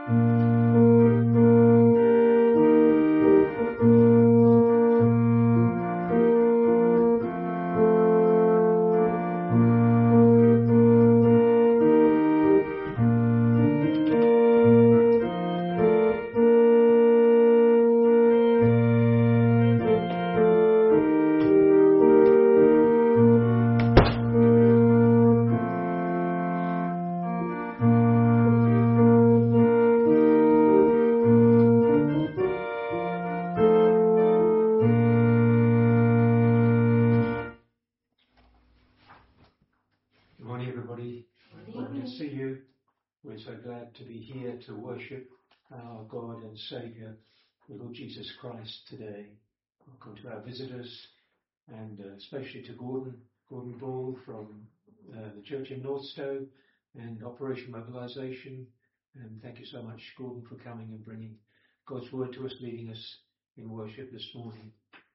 To worship our God and Saviour, the Lord Jesus Christ, today. Welcome to our visitors, and especially to Gordon Ball from the church in Northstowe and Operation Mobilisation. And thank you so much, Gordon, for coming and bringing God's word to us, leading us in worship this morning.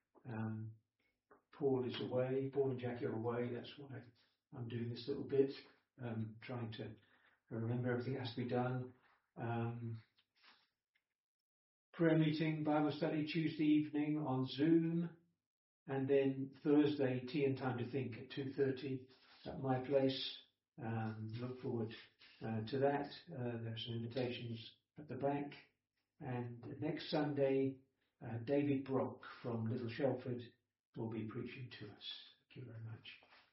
Paul is away. Paul and Jackie are away. That's why I'm doing this little bit, trying to remember everything that has to be done. Prayer meeting, Bible study Tuesday evening on Zoom, and then Thursday tea and time to think at 2:30 at my place. Look forward to that. There are some invitations at the back, and next Sunday David Brock from Little Shelford will be preaching to us. Thank you very much.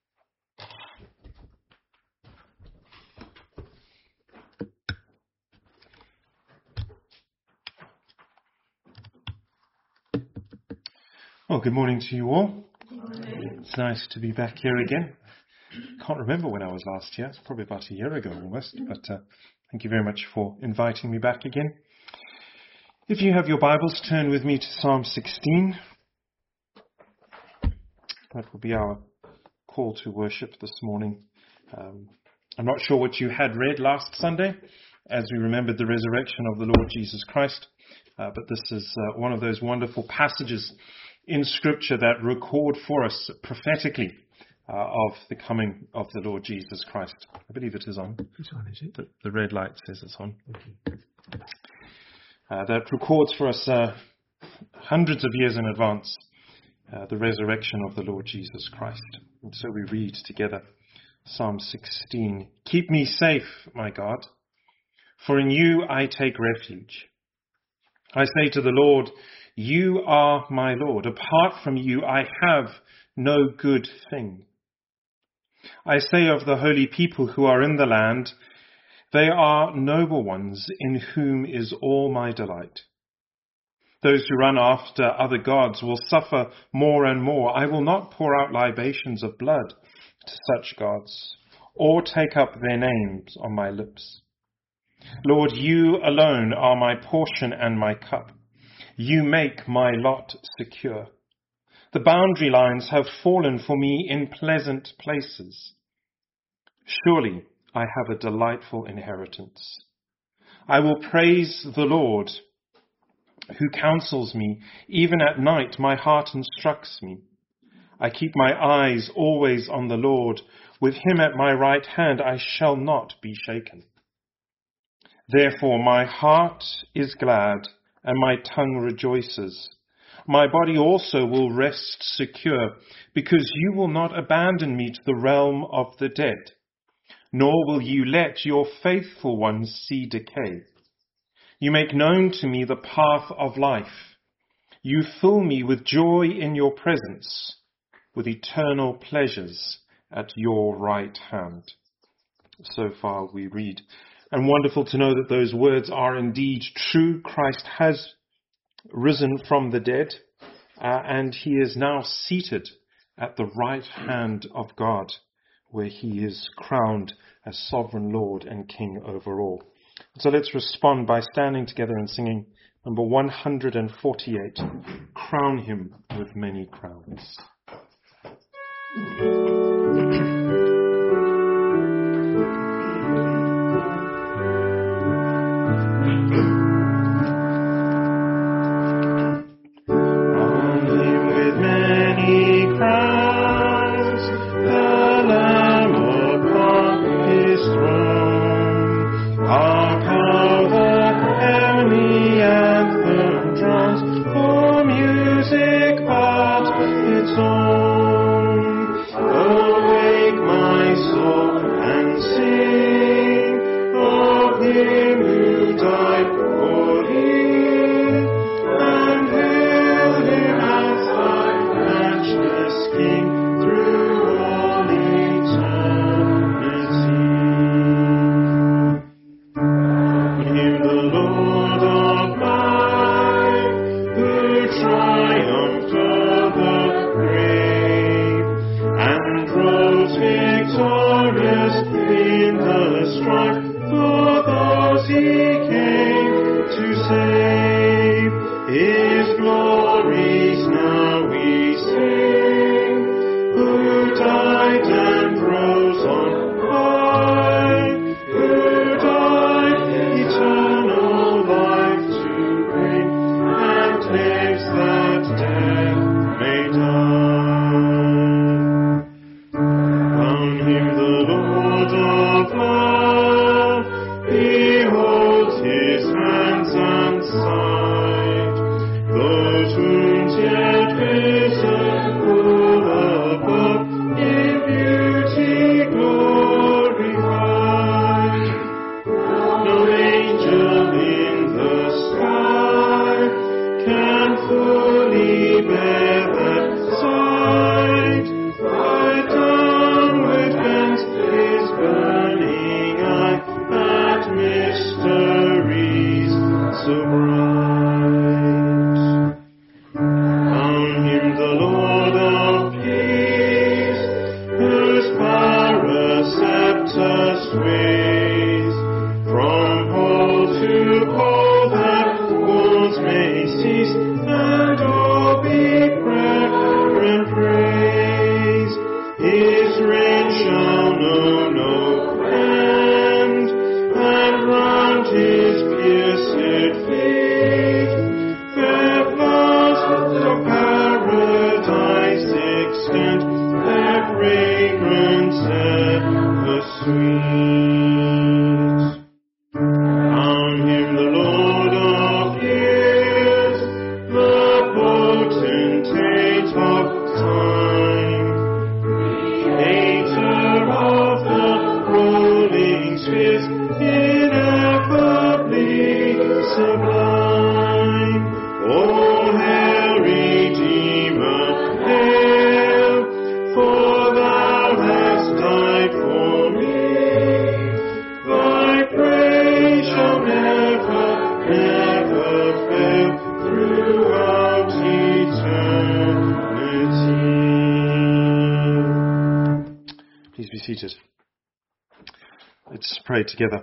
Well, good morning to you all. It's nice to be back here again. Can't remember when I was last year. It's probably about a year ago almost, but thank you very much for inviting me back again. If you have your Bibles, turn with me to Psalm 16. That will be our call to worship this morning. I'm not sure what you had read last Sunday as we remembered the resurrection of the Lord Jesus Christ, but this is one of those wonderful passages in Scripture that record for us prophetically of the coming of the Lord Jesus Christ. I believe it is on. It's on, is it? The red light says it's on. Okay. That records for us hundreds of years in advance the resurrection of the Lord Jesus Christ. And so we read together Psalm 16. Keep me safe, my God, for in you I take refuge. I say to the Lord, you are my Lord. Apart from you, I have no good thing. I say of the holy people who are in the land, they are noble ones in whom is all my delight. Those who run after other gods will suffer more and more. I will not pour out libations of blood to such gods, or take up their names on my lips. Lord, you alone are my portion and my cup. You make my lot secure. The boundary lines have fallen for me in pleasant places. Surely I have a delightful inheritance. I will praise the Lord, who counsels me. Even at night my heart instructs me. I keep my eyes always on the Lord. With him at my right hand I shall not be shaken. Therefore my heart is glad, and my tongue rejoices. My body also will rest secure, because you will not abandon me to the realm of the dead, nor will you let your faithful ones see decay. You make known to me the path of life. You fill me with joy in your presence, with eternal pleasures at your right hand. So far we read. And wonderful to know that those words are indeed true. Christ has risen from the dead, and he is now seated at the right hand of God, where he is crowned as sovereign Lord and King over all. So let's respond by standing together and singing number 148, Crown Him with Many Crowns. Our power him who died for thee, and hail him as thy matchless King through all eternity. On him the Lord of life, who triumphed over the grave, and rose victorious in the strife for those he came to save. His glories now we sing, who died and rose on high, who died eternal life to bring, and lives that death may die. On him the Lord of love, beholds his hands and side, those wounds yet visible above, in beauty glorified. No angel in the sky can fully bear that sight, but downward bends his burning eye at mysteries so bright. On him the Lord of peace, whose power scepter sways, from pole to pole that wounds may cease, and all be prayer and praise. His reign shall know no end, and round his pierced feet fair flowers of paradise extend, their fragrance ever sweet. On him the Lord of years, the potentate of time, creator of the rolling spheres, ineffably sublime. O hail, Redeemer, hail, for thou hast died for me. Thy praise shall never, never fail throughout eternity. Please be seated. Let's pray together.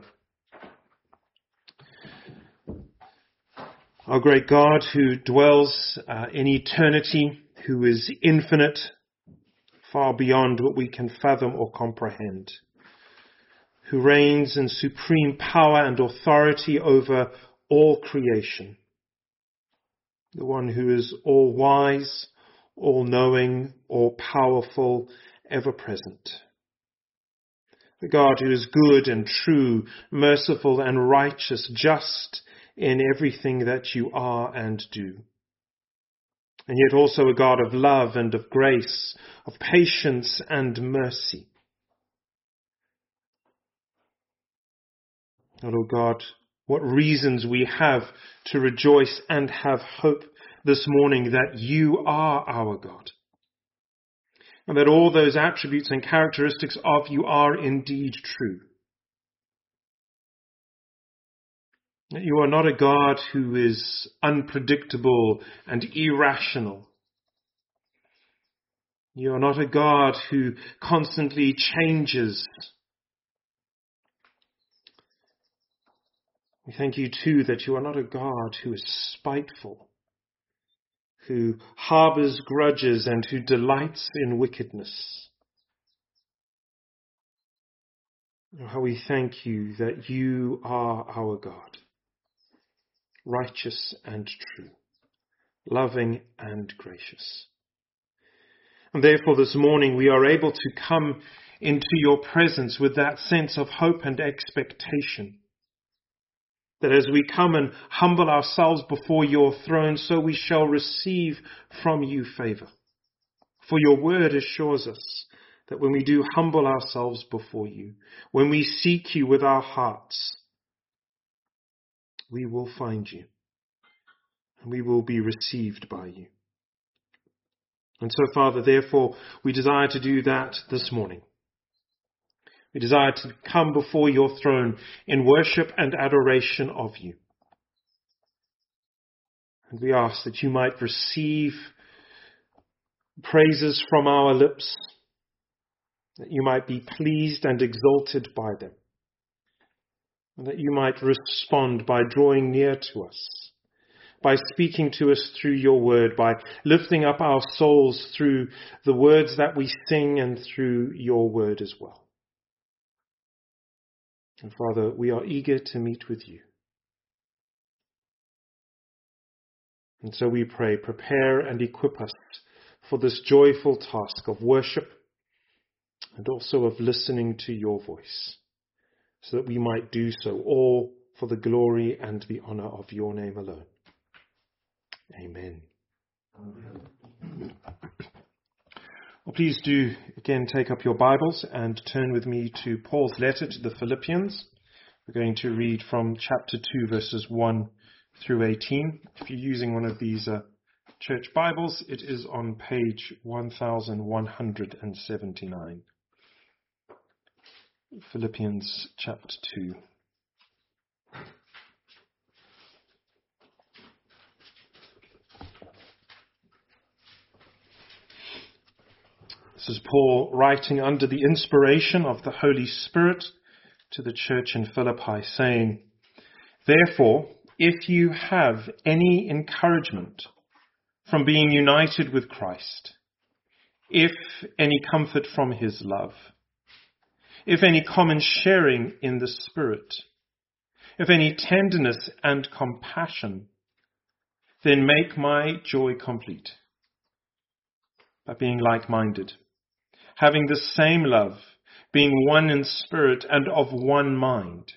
Our great God, who dwells in eternity, who is infinite, far beyond what we can fathom or comprehend, who reigns in supreme power and authority over all creation, the one who is all wise, all knowing, all powerful, ever present. The God who is good and true, merciful and righteous, just in everything that you are and do. And yet also a God of love and of grace, of patience and mercy. And oh God, what reasons we have to rejoice and have hope this morning that you are our God. And that all those attributes and characteristics of you are indeed true. That you are not a God who is unpredictable and irrational. You are not a God who constantly changes. We thank you too that you are not a God who is spiteful, who harbors grudges and who delights in wickedness. Oh, how we thank you that you are our God, righteous and true, loving and gracious. And therefore this morning we are able to come into your presence with that sense of hope and expectation. That as we come and humble ourselves before your throne, so we shall receive from you favor. For your word assures us that when we do humble ourselves before you, when we seek you with our hearts, we will find you, and we will be received by you. And so, Father, therefore, we desire to do that this morning. We desire to come before your throne in worship and adoration of you. And we ask that you might receive praises from our lips, that you might be pleased and exalted by them, and that you might respond by drawing near to us, by speaking to us through your word, by lifting up our souls through the words that we sing and through your word as well. And Father, we are eager to meet with you. And so we pray, prepare and equip us for this joyful task of worship and also of listening to your voice, so that we might do so all for the glory and the honor of your name alone. Amen. Well, please do again take up your Bibles and turn with me to Paul's letter to the Philippians. We're going to read from chapter 2, verses 1 through 18. If you're using one of these church Bibles, it is on page 1179. Philippians chapter 2. This is Paul writing under the inspiration of the Holy Spirit to the church in Philippi, saying, "Therefore, if you have any encouragement from being united with Christ, if any comfort from his love, if any common sharing in the Spirit, if any tenderness and compassion, then make my joy complete by being like-minded, having the same love, being one in spirit and of one mind.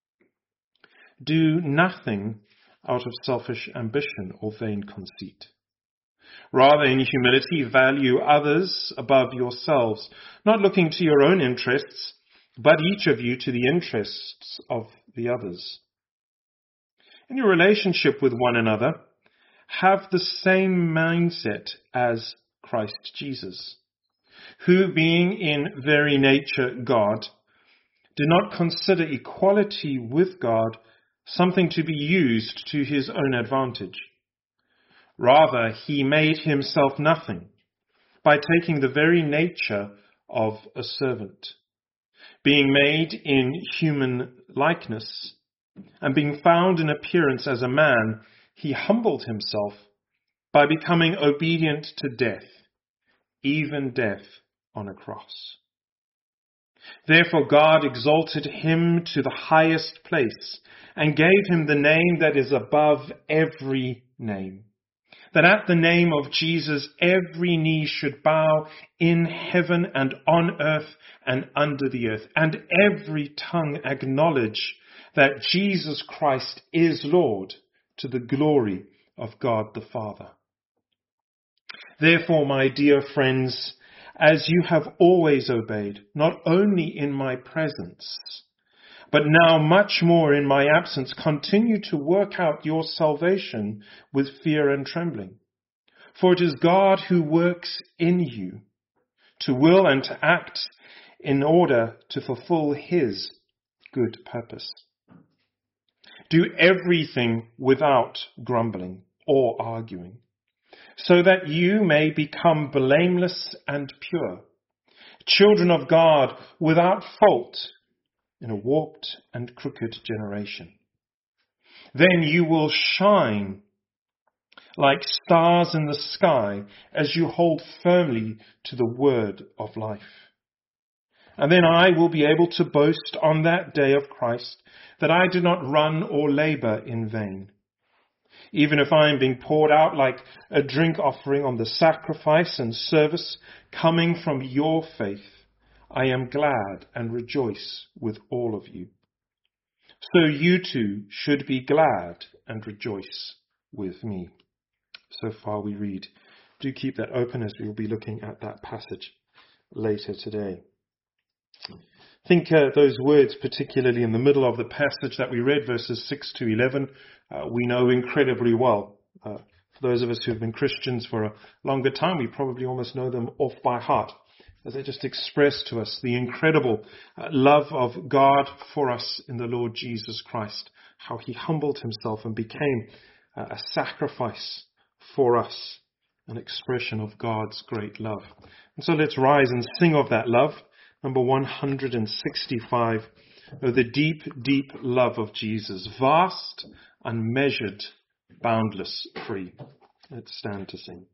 Do nothing out of selfish ambition or vain conceit. Rather, in humility, value others above yourselves, not looking to your own interests, but each of you to the interests of the others. In your relationship with one another, have the same mindset as Christ Jesus, who, being in very nature God, did not consider equality with God something to be used to his own advantage. Rather, he made himself nothing by taking the very nature of a servant, being made in human likeness, and being found in appearance as a man, he humbled himself by becoming obedient to death, even death on a cross. Therefore God exalted him to the highest place and gave him the name that is above every name, that at the name of Jesus every knee should bow in heaven and on earth and under the earth, and every tongue acknowledge that Jesus Christ is Lord, to the glory of God the Father. Therefore, my dear friends, as you have always obeyed, not only in my presence, but now much more in my absence, continue to work out your salvation with fear and trembling. For it is God who works in you to will and to act in order to fulfill his good purpose. Do everything without grumbling or arguing, so that you may become blameless and pure, children of God without fault in a warped and crooked generation. Then you will shine like stars in the sky as you hold firmly to the word of life. And then I will be able to boast on that day of Christ that I did not run or labor in vain. Even if I am being poured out like a drink offering on the sacrifice and service coming from your faith, I am glad and rejoice with all of you. So you too should be glad and rejoice with me. So far we read. Do keep that open as we will be looking at that passage later today. I think those words, particularly in the middle of the passage that we read, verses 6 to 11, we know incredibly well. For those of us who have been Christians for a longer time, we probably almost know them off by heart, as they just express to us the incredible love of God for us in the Lord Jesus Christ, how he humbled himself and became a sacrifice for us, an expression of God's great love. And so let's rise and sing of that love. Number 165, oh, the deep, deep love of Jesus, vast, unmeasured, boundless, free. Let's stand to sing.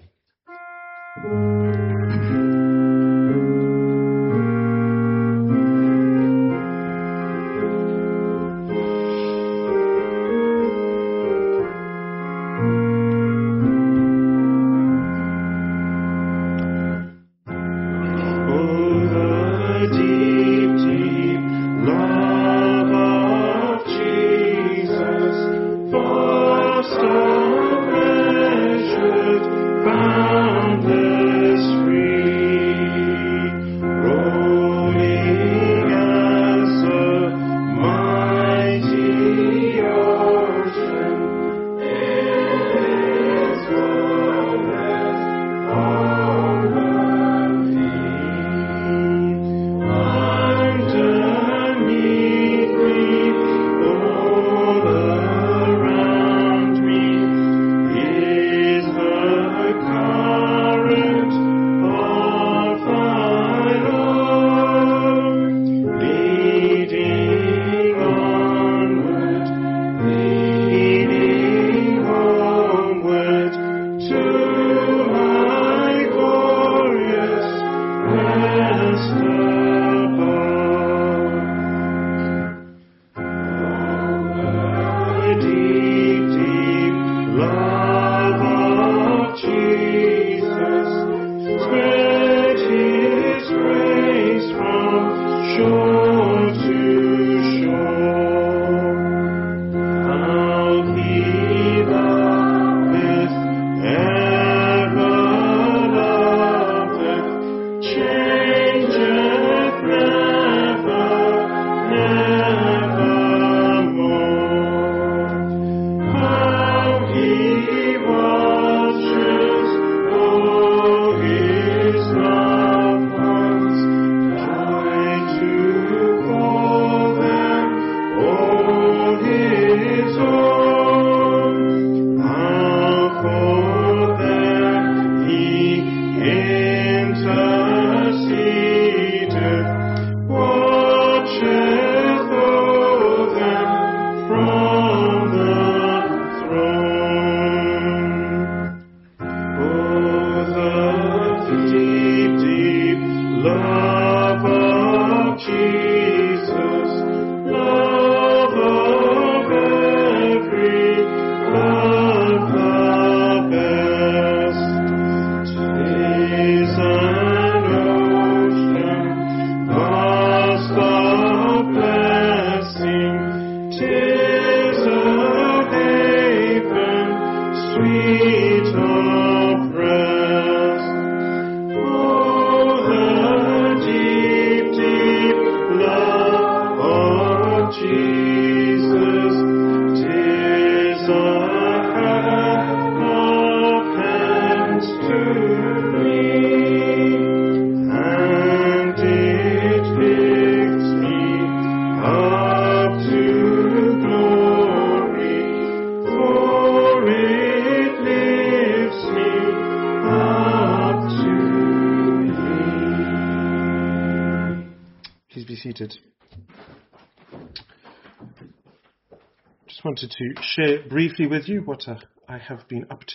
Wanted to share briefly with you what I have been up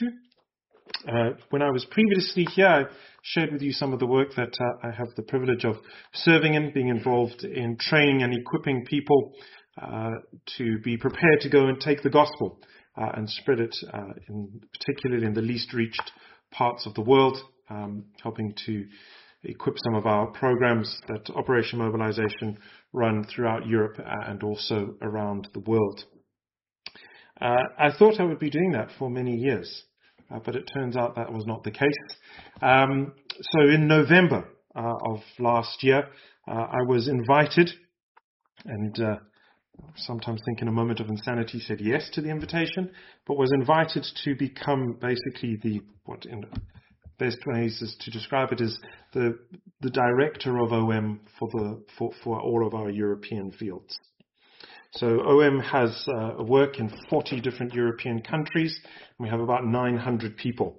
to. When I was previously here, I shared with you some of the work that I have the privilege of serving in, being involved in training and equipping people to be prepared to go and take the gospel and spread it, particularly in the least reached parts of the world, helping to equip some of our programs that Operation Mobilization run throughout Europe and also around the world. I thought I would be doing that for many years, but it turns out that was not the case. So in November of last year, I was invited, and sometimes think in a moment of insanity said yes to the invitation, but was invited to become basically what in best ways is to describe it is the director of OM for all of our European fields. So OM has work in 40 different European countries, and we have about 900 people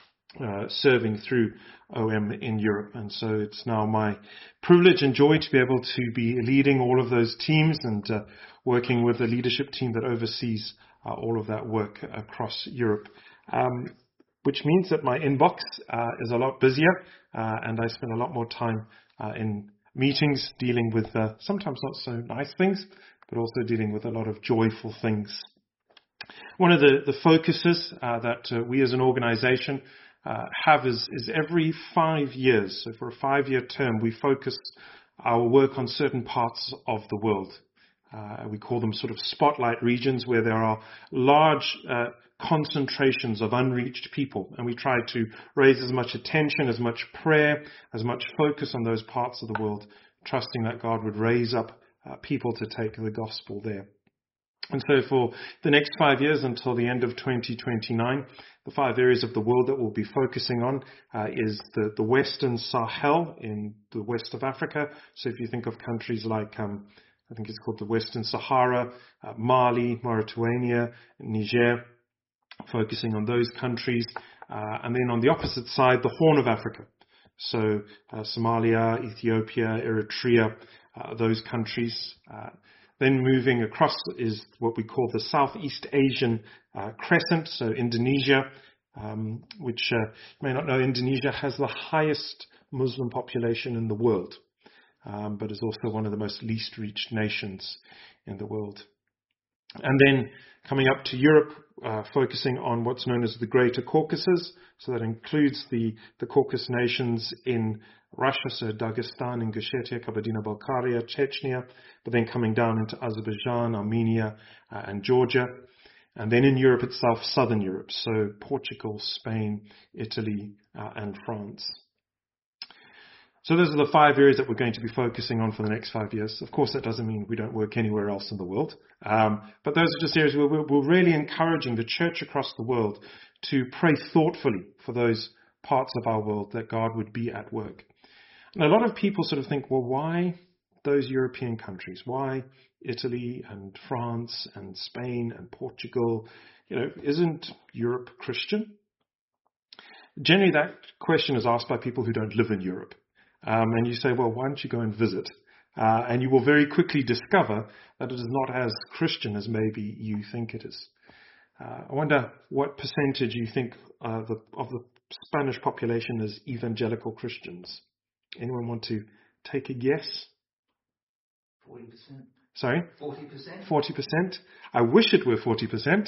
serving through OM in Europe. And so it's now my privilege and joy to be able to be leading all of those teams and working with the leadership team that oversees all of that work across Europe. Which means that my inbox is a lot busier, and I spend a lot more time in meetings dealing with sometimes not so nice things, but also dealing with a lot of joyful things. One of the focuses that we as an organization have is every 5 years. So for a 5-year term, we focus our work on certain parts of the world. We call them sort of spotlight regions where there are large concentrations of unreached people. And we try to raise as much attention, as much prayer, as much focus on those parts of the world, trusting that God would raise up people to take the gospel there. And so for the next 5 years until the end of 2029, the 5 areas of the world that we'll be focusing on is the Western Sahel in the west of Africa. So if you think of countries like, I think it's called the Western Sahara, Mali, Mauritania, Niger, focusing on those countries. And then on the opposite side, the Horn of Africa. So Somalia, Ethiopia, Eritrea, those countries. Then moving across is what we call the Southeast Asian crescent, so Indonesia, which you may not know, Indonesia has the highest Muslim population in the world, but is also one of the most least reached nations in the world. And then coming up to Europe, focusing on what's known as the Greater Caucasus, so that includes the Caucasus nations in Russia, so Dagestan, Ingushetia, Kabardino-Balkaria, Chechnya, but then coming down into Azerbaijan, Armenia, and Georgia. And then in Europe itself, Southern Europe, so Portugal, Spain, Italy, and France. So those are the 5 areas that we're going to be focusing on for the next 5 years. Of course, that doesn't mean we don't work anywhere else in the world. But those are just areas where we're really encouraging the church across the world to pray thoughtfully for those parts of our world that God would be at work. And a lot of people sort of think, well, why those European countries? Why Italy and France and Spain and Portugal? Isn't Europe Christian? Generally, that question is asked by people who don't live in Europe. And you say, well, why don't you go and visit? And you will very quickly discover that it is not as Christian as maybe you think it is. I wonder what percentage you think of the Spanish population is evangelical Christians. Anyone want to take a guess? 40%. Sorry? 40%. 40%. I wish it were 40%. 20.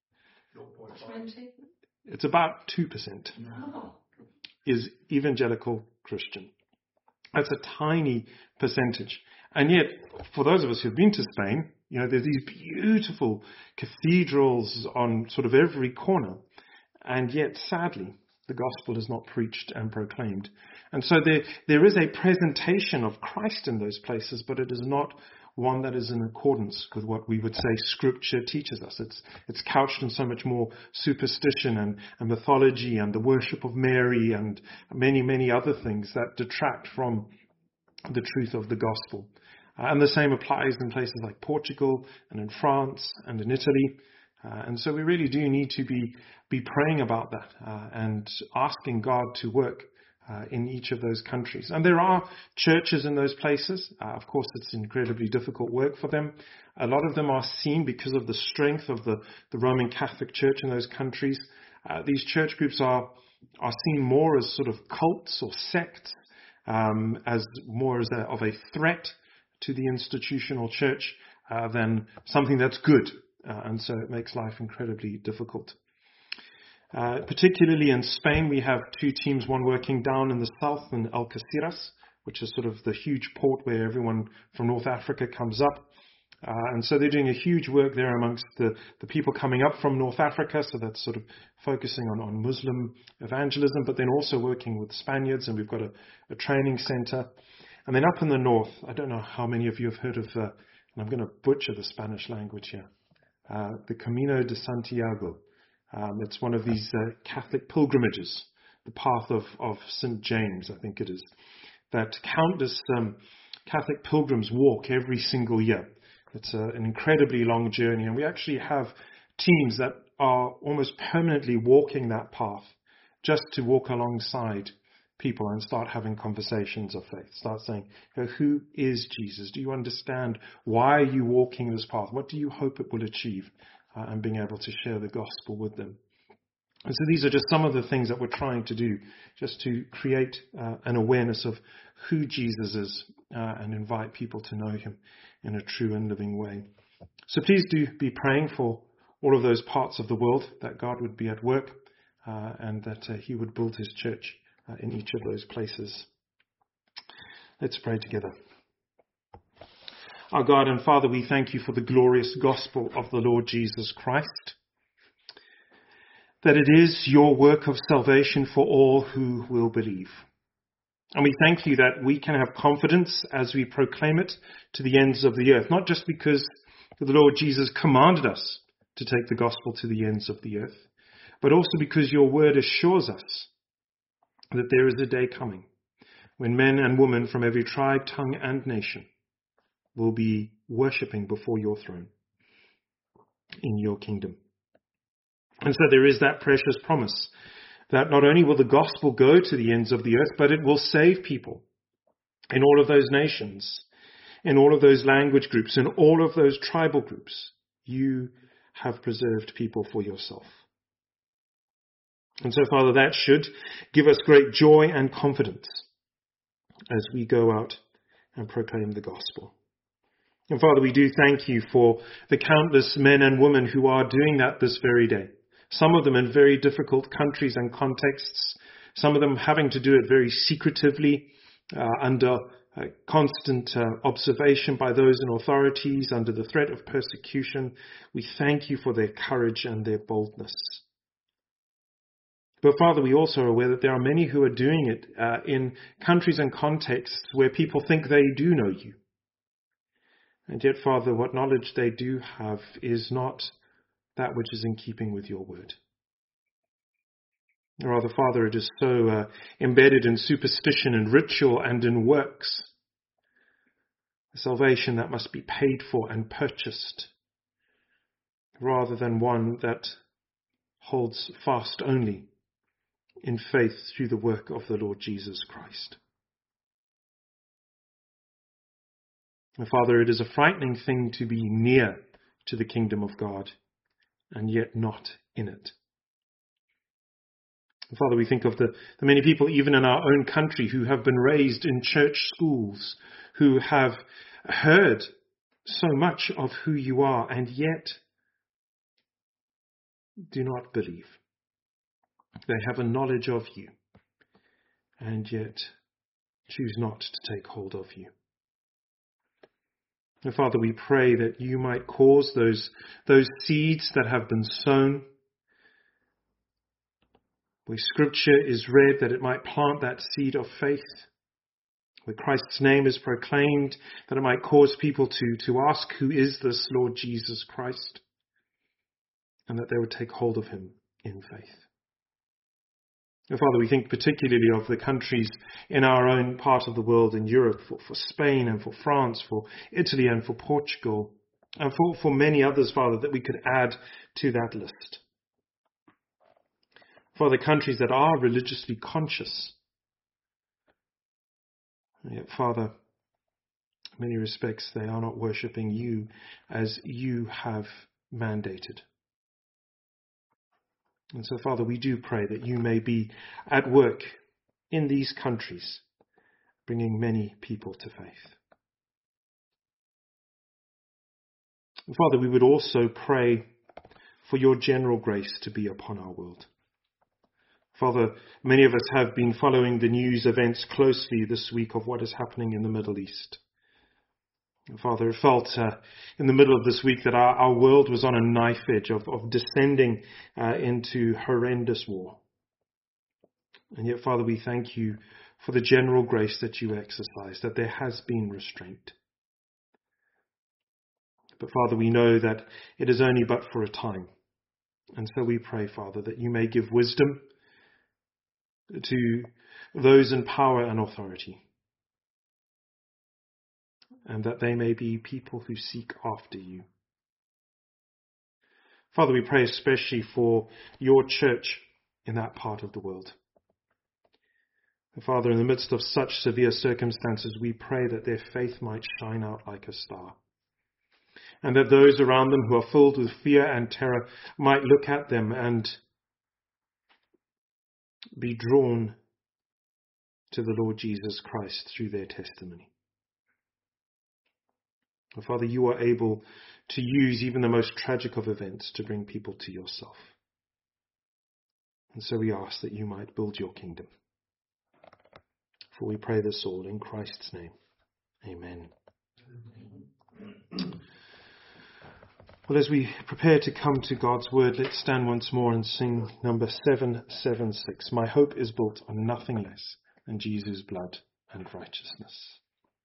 It's about 2% No. is evangelical Christian. That's a tiny percentage. And yet, for those of us who've been to Spain, there's these beautiful cathedrals on sort of every corner. And yet, sadly, the gospel is not preached and proclaimed. And so there is a presentation of Christ in those places, but it is not one that is in accordance with what we would say Scripture teaches us. It's couched in so much more superstition and mythology and the worship of Mary and many, many other things that detract from the truth of the gospel. And the same applies in places like Portugal and in France and in Italy. And so we really do need to be praying about that and asking God to work in each of those countries. And there are churches in those places. Of course, it's incredibly difficult work for them. A lot of them are seen because of the strength of the Roman Catholic Church in those countries. These church groups are seen more as sort of cults or sects, as more as of a threat to the institutional church than something that's good. And so it makes life incredibly difficult. Particularly in Spain, we have 2 teams, one working down in the south in Algeciras, which is sort of the huge port where everyone from North Africa comes up. And so they're doing a huge work there amongst the people coming up from North Africa. So that's sort of focusing on Muslim evangelism, but then also working with Spaniards. And we've got a training center. And then up in the north, I don't know how many of you have heard of, and I'm going to butcher the Spanish language here, the Camino de Santiago. It's one of these Catholic pilgrimages, the path of St. James, I think it is, that countless Catholic pilgrims walk every single year. It's an incredibly long journey, and we actually have teams that are almost permanently walking that path just to walk alongside people and start having conversations of faith. Start saying, who is Jesus? Do you understand? Why are you walking this path? What do you hope it will achieve? And being able to share the gospel with them. And so these are just some of the things that we're trying to do, just to create an awareness of who Jesus is and invite people to know him in a true and living way. So please do be praying for all of those parts of the world, that God would be at work and that he would build his church in each of those places. Let's pray together. Our God and Father, we thank you for the glorious gospel of the Lord Jesus Christ, that it is your work of salvation for all who will believe. And we thank you that we can have confidence as we proclaim it to the ends of the earth, not just because the Lord Jesus commanded us to take the gospel to the ends of the earth, but also because your word assures us that there is a day coming when men and women from every tribe, tongue, and nation will be worshipping before your throne in your kingdom. And so there is that precious promise that not only will the gospel go to the ends of the earth, but it will save people in all of those nations, in all of those language groups, in all of those tribal groups. You have preserved people for yourself. And so, Father, that should give us great joy and confidence as we go out and proclaim the gospel. And Father, we do thank you for the countless men and women who are doing that this very day. Some of them in very difficult countries and contexts. Some of them having to do it very secretively, under constant observation by those in authorities, under the threat of persecution. We thank you for their courage and their boldness. But Father, we also are aware that there are many who are doing it in countries and contexts where people think they do know you. And yet, Father, what knowledge they do have is not that which is in keeping with your word. Or rather, Father, it is so embedded in superstition and ritual and in works. A salvation that must be paid for and purchased, rather than one that holds fast only in faith through the work of the Lord Jesus Christ. And Father, it is a frightening thing to be near to the kingdom of God and yet not in it. And Father, we think of the many people even in our own country who have been raised in church schools, who have heard so much of who you are and yet do not believe. They have a knowledge of you and yet choose not to take hold of you. And Father, we pray that you might cause those seeds that have been sown, where Scripture is read, that it might plant that seed of faith, where Christ's name is proclaimed, that it might cause people to ask, who is this Lord Jesus Christ? And that they would take hold of him in faith. And Father, we think particularly of the countries in our own part of the world, in Europe, for Spain and for France, for Italy and for Portugal, and for many others, Father, that we could add to that list. For the countries that are religiously conscious. And yet, Father, in many respects, they are not worshipping you as you have mandated. And so, Father, we do pray that you may be at work in these countries, bringing many people to faith. And Father, we would also pray for your general grace to be upon our world. Father, many of us have been following the news events closely this week of what is happening in the Middle East. And Father, it felt in the middle of this week that our world was on a knife edge of descending into horrendous war. And yet, Father, we thank you for the general grace that you exercise, that there has been restraint. But Father, we know that it is only but for a time. And so we pray, Father, that you may give wisdom to those in power and authority, and that they may be people who seek after you. Father, we pray especially for your church in that part of the world. And Father, in the midst of such severe circumstances, we pray that their faith might shine out like a star, and that those around them who are filled with fear and terror might look at them and be drawn to the Lord Jesus Christ through their testimony. And Father, you are able to use even the most tragic of events to bring people to yourself. And so we ask that you might build your kingdom. For we pray this all in Christ's name. Amen. Well, as we prepare to come to God's word, let's stand once more and sing number 776. My hope is built on nothing less than Jesus' blood and righteousness.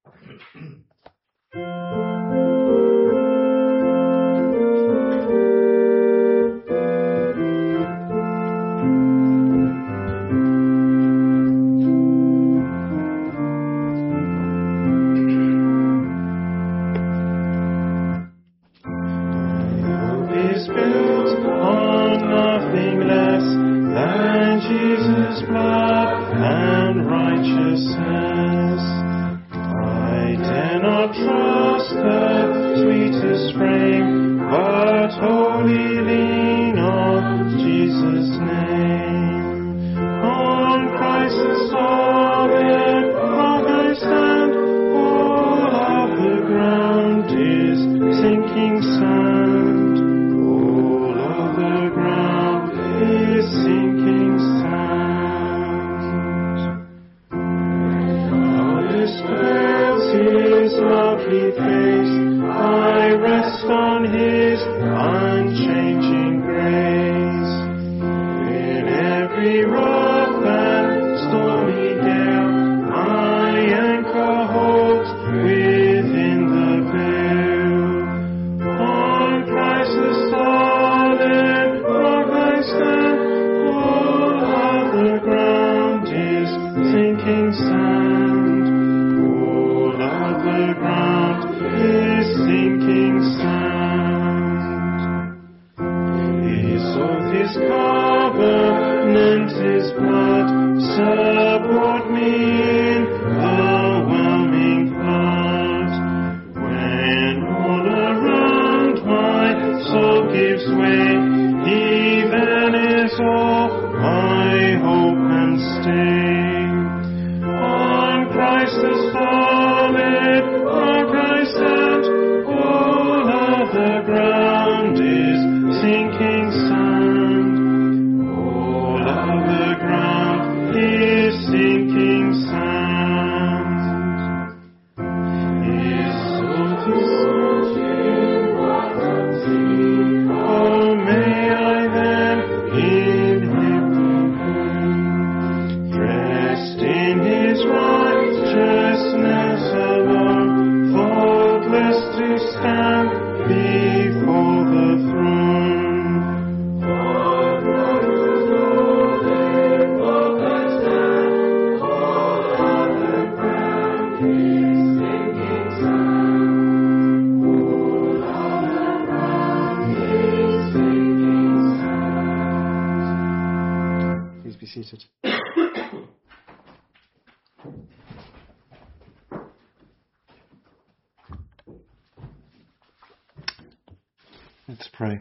Let's pray.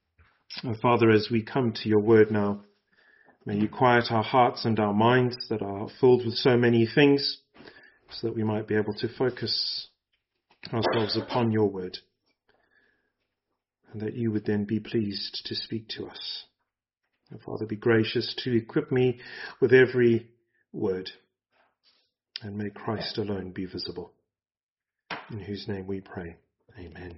Father, as we come to your word now, may you quiet our hearts and our minds that are filled with so many things, so that we might be able to focus ourselves upon your word, and that you would then be pleased to speak to us. And Father, be gracious to equip me with every word, and may Christ alone be visible, in whose name we pray. Amen.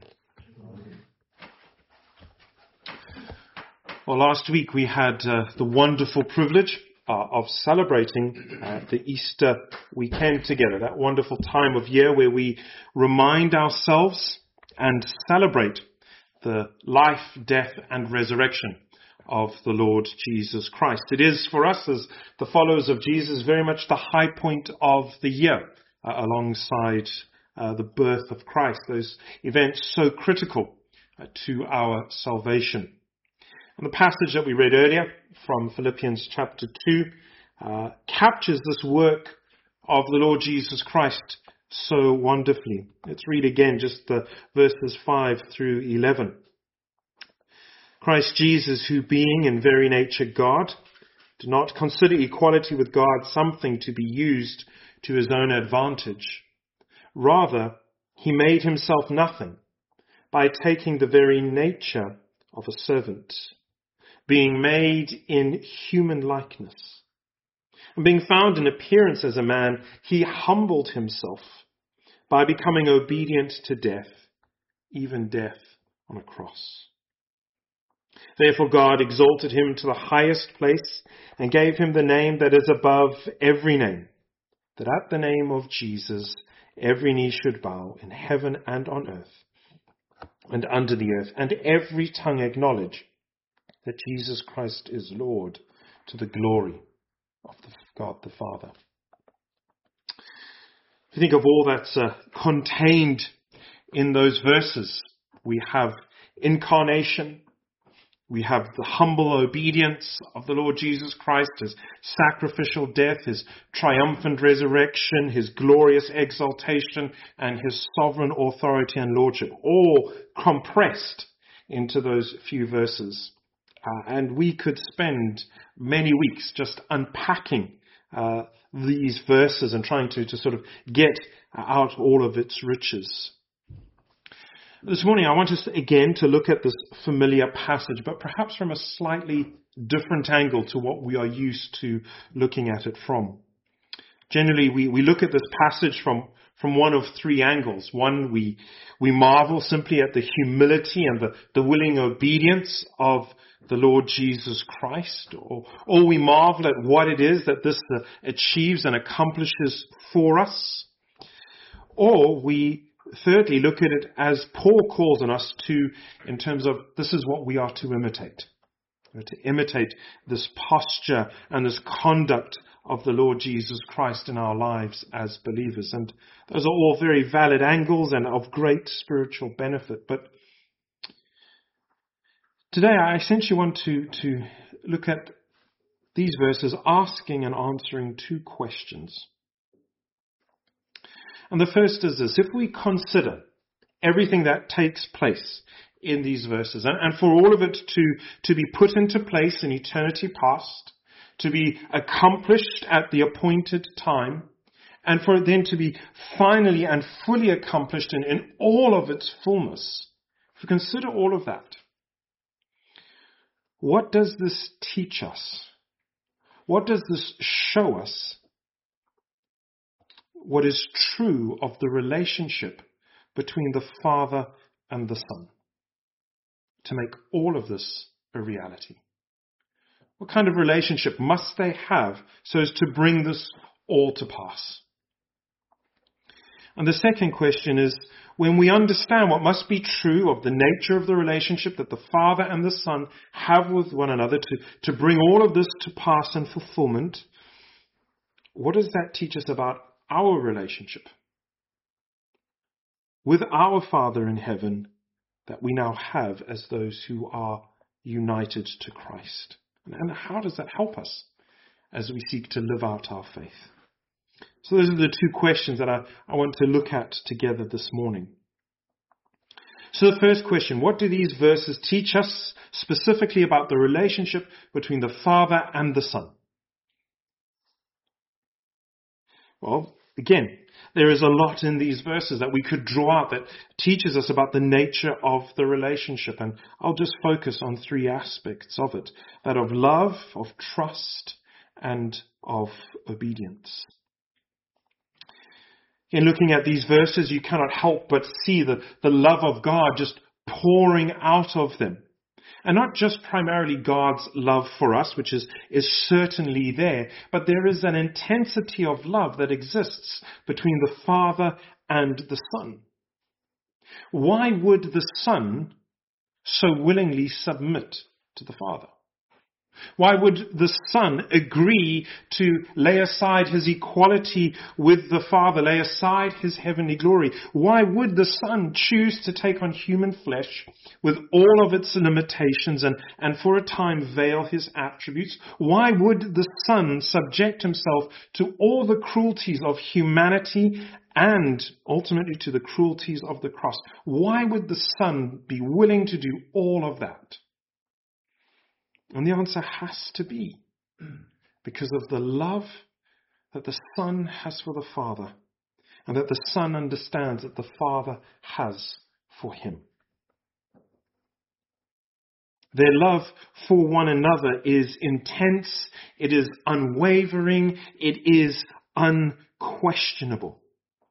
Well, last week we had the wonderful privilege of celebrating the Easter weekend together, that wonderful time of year where we remind ourselves and celebrate the life, death, and resurrection of the Lord Jesus Christ. It is for us as the followers of Jesus very much the high point of the year, alongside the birth of Christ, those events so critical to our salvation. And the passage that we read earlier from Philippians chapter 2 captures this work of the Lord Jesus Christ so wonderfully. Let's read again just the verses 5 through 11. Christ Jesus, who being in very nature God, did not consider equality with God something to be used to his own advantage. Rather, he made himself nothing by taking the very nature of a servant, being made in human likeness. And being found in appearance as a man, he humbled himself by becoming obedient to death, even death on a cross. Therefore God exalted him to the highest place and gave him the name that is above every name, that at the name of Jesus every knee should bow in heaven and on earth and under the earth, and every tongue acknowledge that Jesus Christ is Lord, to the glory of God the Father. If you think of all that's contained in those verses, we have incarnation, we have the humble obedience of the Lord Jesus Christ, his sacrificial death, his triumphant resurrection, his glorious exaltation, and his sovereign authority and lordship, all compressed into those few verses. And we could spend many weeks just unpacking these verses and trying to sort of get out all of its riches. This morning I want us again to look at this familiar passage, but perhaps from a slightly different angle to what we are used to looking at it from. Generally, we look at this passage from one of three angles. One, we marvel simply at the humility and the willing obedience of the Lord Jesus Christ, or we marvel at what it is that this achieves and accomplishes for us. Or we thirdly look at it as Paul calls on us to, in terms of this is what we are to imitate. We're to imitate this posture and this conduct of the Lord Jesus Christ in our lives as believers. And those are all very valid angles and of great spiritual benefit. But today I essentially want to look at these verses asking and answering two questions. And the first is this: if we consider everything that takes place in these verses, and for all of it to be put into place in eternity past, to be accomplished at the appointed time, and for it then to be finally and fully accomplished in all of its fullness, if we consider all of that, what does this teach us? What does this show us? What is true of the relationship between the Father and the Son to make all of this a reality? What kind of relationship must they have so as to bring this all to pass? And the second question is, when we understand what must be true of the nature of the relationship that the Father and the Son have with one another to bring all of this to pass and fulfillment, what does that teach us about our relationship with our Father in heaven that we now have as those who are united to Christ? And how does that help us as we seek to live out our faith? So those are the two questions that I want to look at together this morning. So the first question: what do these verses teach us specifically about the relationship between the Father and the Son? Well, again, there is a lot in these verses that we could draw out that teaches us about the nature of the relationship. And I'll just focus on three aspects of it: that of love, of trust, and of obedience. In looking at these verses, you cannot help but see the love of God just pouring out of them. And not just primarily God's love for us, which is certainly there, but there is an intensity of love that exists between the Father and the Son. Why would the Son so willingly submit to the Father? Why would the Son agree to lay aside his equality with the Father, lay aside his heavenly glory? Why would the Son choose to take on human flesh with all of its limitations and for a time veil his attributes? Why would the Son subject himself to all the cruelties of humanity and ultimately to the cruelties of the cross? Why would the Son be willing to do all of that? And the answer has to be because of the love that the Son has for the Father and that the Son understands that the Father has for him. Their love for one another is intense, it is unwavering, it is unquestionable.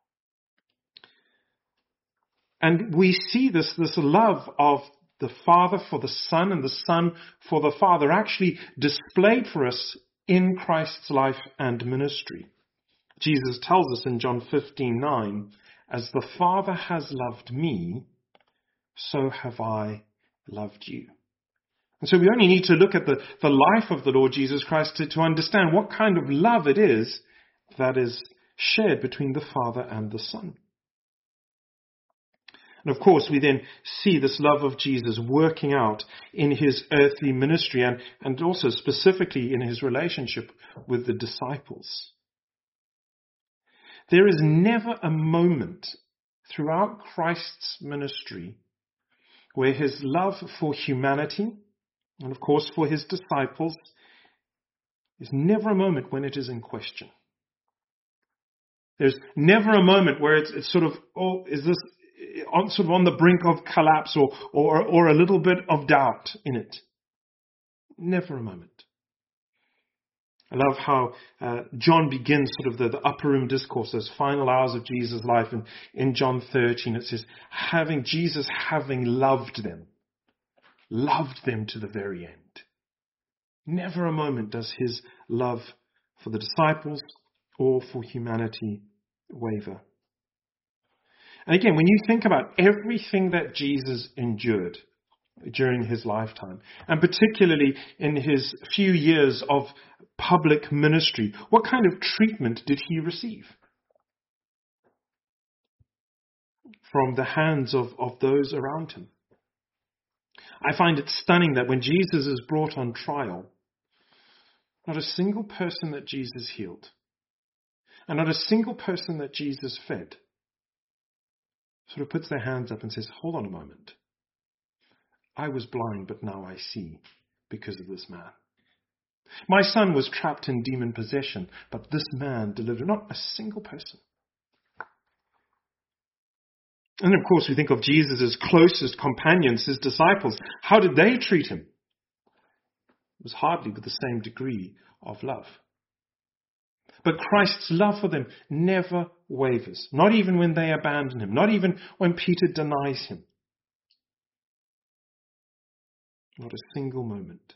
And we see this love of the Father for the Son and the Son for the Father actually displayed for us in Christ's life and ministry. Jesus tells us in John 15:9, "As the Father has loved me, so have I loved you." And so we only need to look at the life of the Lord Jesus Christ to understand what kind of love it is that is shared between the Father and the Son. And of course, we then see this love of Jesus working out in his earthly ministry and also specifically in his relationship with the disciples. There is never a moment throughout Christ's ministry where his love for humanity, and of course for his disciples, is never a moment when it is in question. There's never a moment where it's sort of, is this sort of on the brink of collapse or a little bit of doubt in it? Never a moment. I love how John begins sort of the upper room discourse, those final hours of Jesus' life. And in John 13 it says, Jesus having loved them to the very end. Never a moment does his love for the disciples or for humanity waver. And again, when you think about everything that Jesus endured during his lifetime, and particularly in his few years of public ministry, what kind of treatment did he receive from the hands of those around him? I find it stunning that when Jesus is brought on trial, not a single person that Jesus healed, and not a single person that Jesus fed, sort of puts their hands up and says, "Hold on a moment. I was blind, but now I see because of this man. My son was trapped in demon possession, but this man delivered." Not a single person. And of course, we think of Jesus' closest companions, his disciples. How did they treat him? It was hardly with the same degree of love. But Christ's love for them never wavers, not even when they abandon him, not even when Peter denies him. Not a single moment.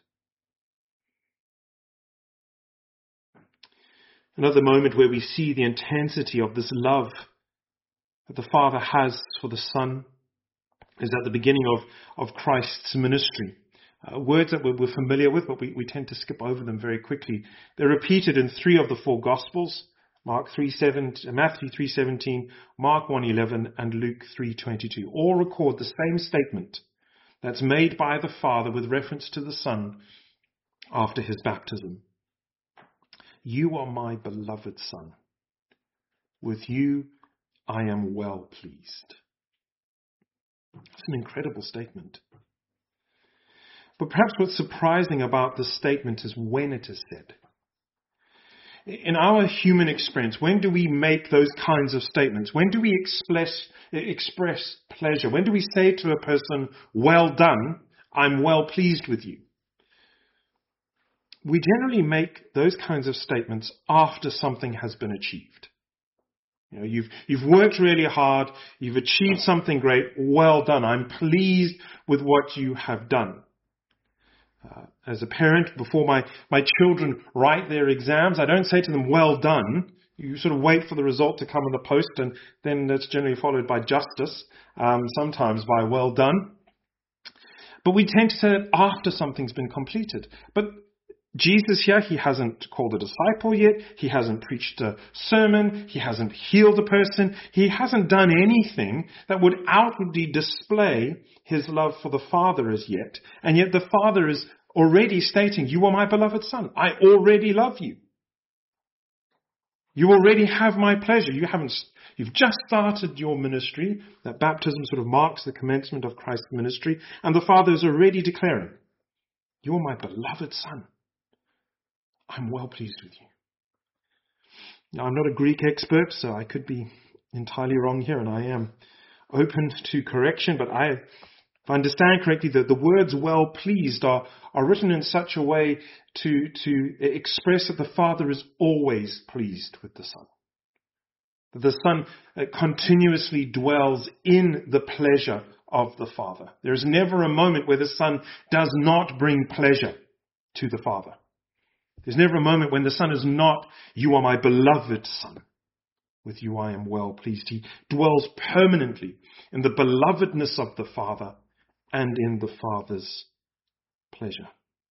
Another moment where we see the intensity of this love that the Father has for the Son is at the beginning of Christ's ministry. Words that we're familiar with, but we tend to skip over them very quickly. They're repeated in 3 of the 4 Gospels, Matthew 3:17, Mark 1:11, and Luke 3:22. All record the same statement that's made by the Father with reference to the Son after his baptism. "You are my beloved Son. With you I am well pleased." It's an incredible statement. But perhaps what's surprising about this statement is when it is said. In our human experience, when do we make those kinds of statements? When do we express pleasure? When do we say to a person, "Well done, I'm well pleased with you"? We generally make those kinds of statements after something has been achieved. You've worked really hard, you've achieved something great, well done, I'm pleased with what you have done. As a parent, before my children write their exams, I don't say to them, well done. You sort of wait for the result to come in the post, and then that's generally followed by justice, sometimes by well done. But we tend to say it after something's been completed. But Jesus here, he hasn't called a disciple yet. He hasn't preached a sermon. He hasn't healed a person. He hasn't done anything that would outwardly display his love for the Father as yet. And yet the Father is already stating, you are my beloved Son. I already love you. You already have my pleasure. You've just started your ministry. That baptism sort of marks the commencement of Christ's ministry. And the Father is already declaring, you are my beloved Son. I'm well pleased with you. Now, I'm not a Greek expert, so I could be entirely wrong here, and I am open to correction, but if I understand correctly, the words well pleased are written in such a way to express that the Father is always pleased with the Son. That the Son continuously dwells in the pleasure of the Father. There is never a moment where the Son does not bring pleasure to the Father. There's never a moment when the Son is not, you are my beloved Son. With you I am well pleased. He dwells permanently in the belovedness of the Father and in the Father's pleasure.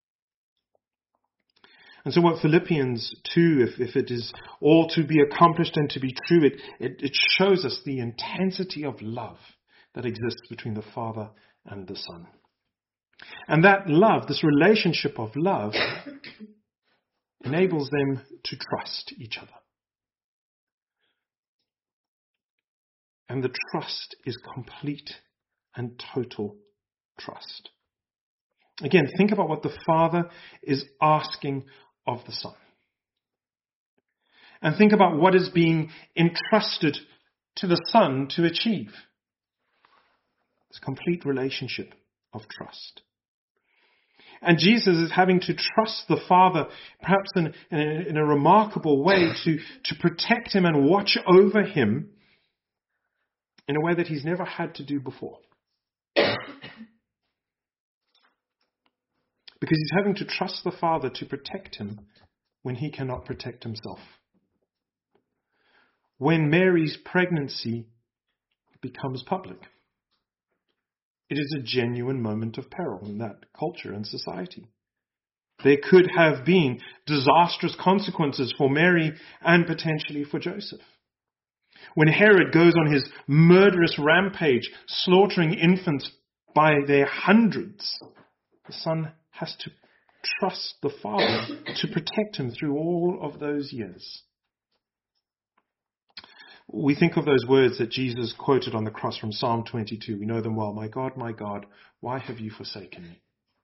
And so what Philippians 2, if it is all to be accomplished and to be true, it shows us the intensity of love that exists between the Father and the Son. And that love, this relationship of love, enables them to trust each other. And the trust is complete and total trust. Again, think about what the Father is asking of the Son. And think about what is being entrusted to the Son to achieve. It's a complete relationship of trust. And Jesus is having to trust the Father, perhaps in a remarkable way, to protect him and watch over him in a way that he's never had to do before. Because he's having to trust the Father to protect him when he cannot protect himself. When Mary's pregnancy becomes public, it is a genuine moment of peril in that culture and society. There could have been disastrous consequences for Mary and potentially for Joseph. When Herod goes on his murderous rampage, slaughtering infants by their hundreds, the Son has to trust the Father to protect him through all of those years. We think of those words that Jesus quoted on the cross from Psalm 22. We know them well. My God, why have you forsaken me?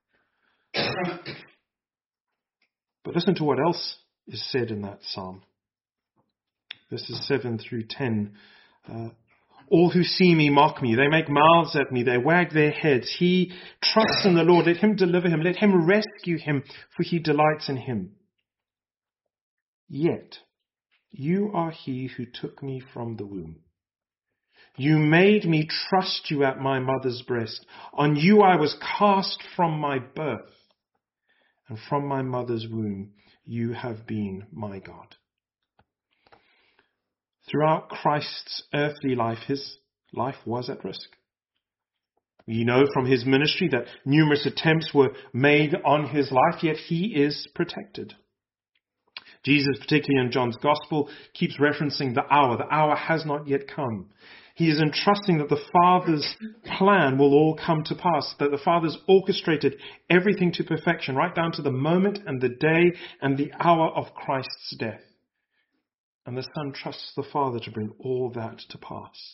But listen to what else is said in that psalm. Verses 7 through 10. All who see me mock me. They make mouths at me. They wag their heads. He trusts in the Lord. Let him deliver him. Let him rescue him, for he delights in him. Yet you are he who took me from the womb. You made me trust you at my mother's breast. On you I was cast from my birth. And from my mother's womb you have been my God. Throughout Christ's earthly life, his life was at risk. We know from his ministry that numerous attempts were made on his life, yet he is protected. Jesus, particularly in John's Gospel, keeps referencing the hour. The hour has not yet come. He is entrusting that the Father's plan will all come to pass, that the Father's orchestrated everything to perfection, right down to the moment and the day and the hour of Christ's death. And the Son trusts the Father to bring all that to pass.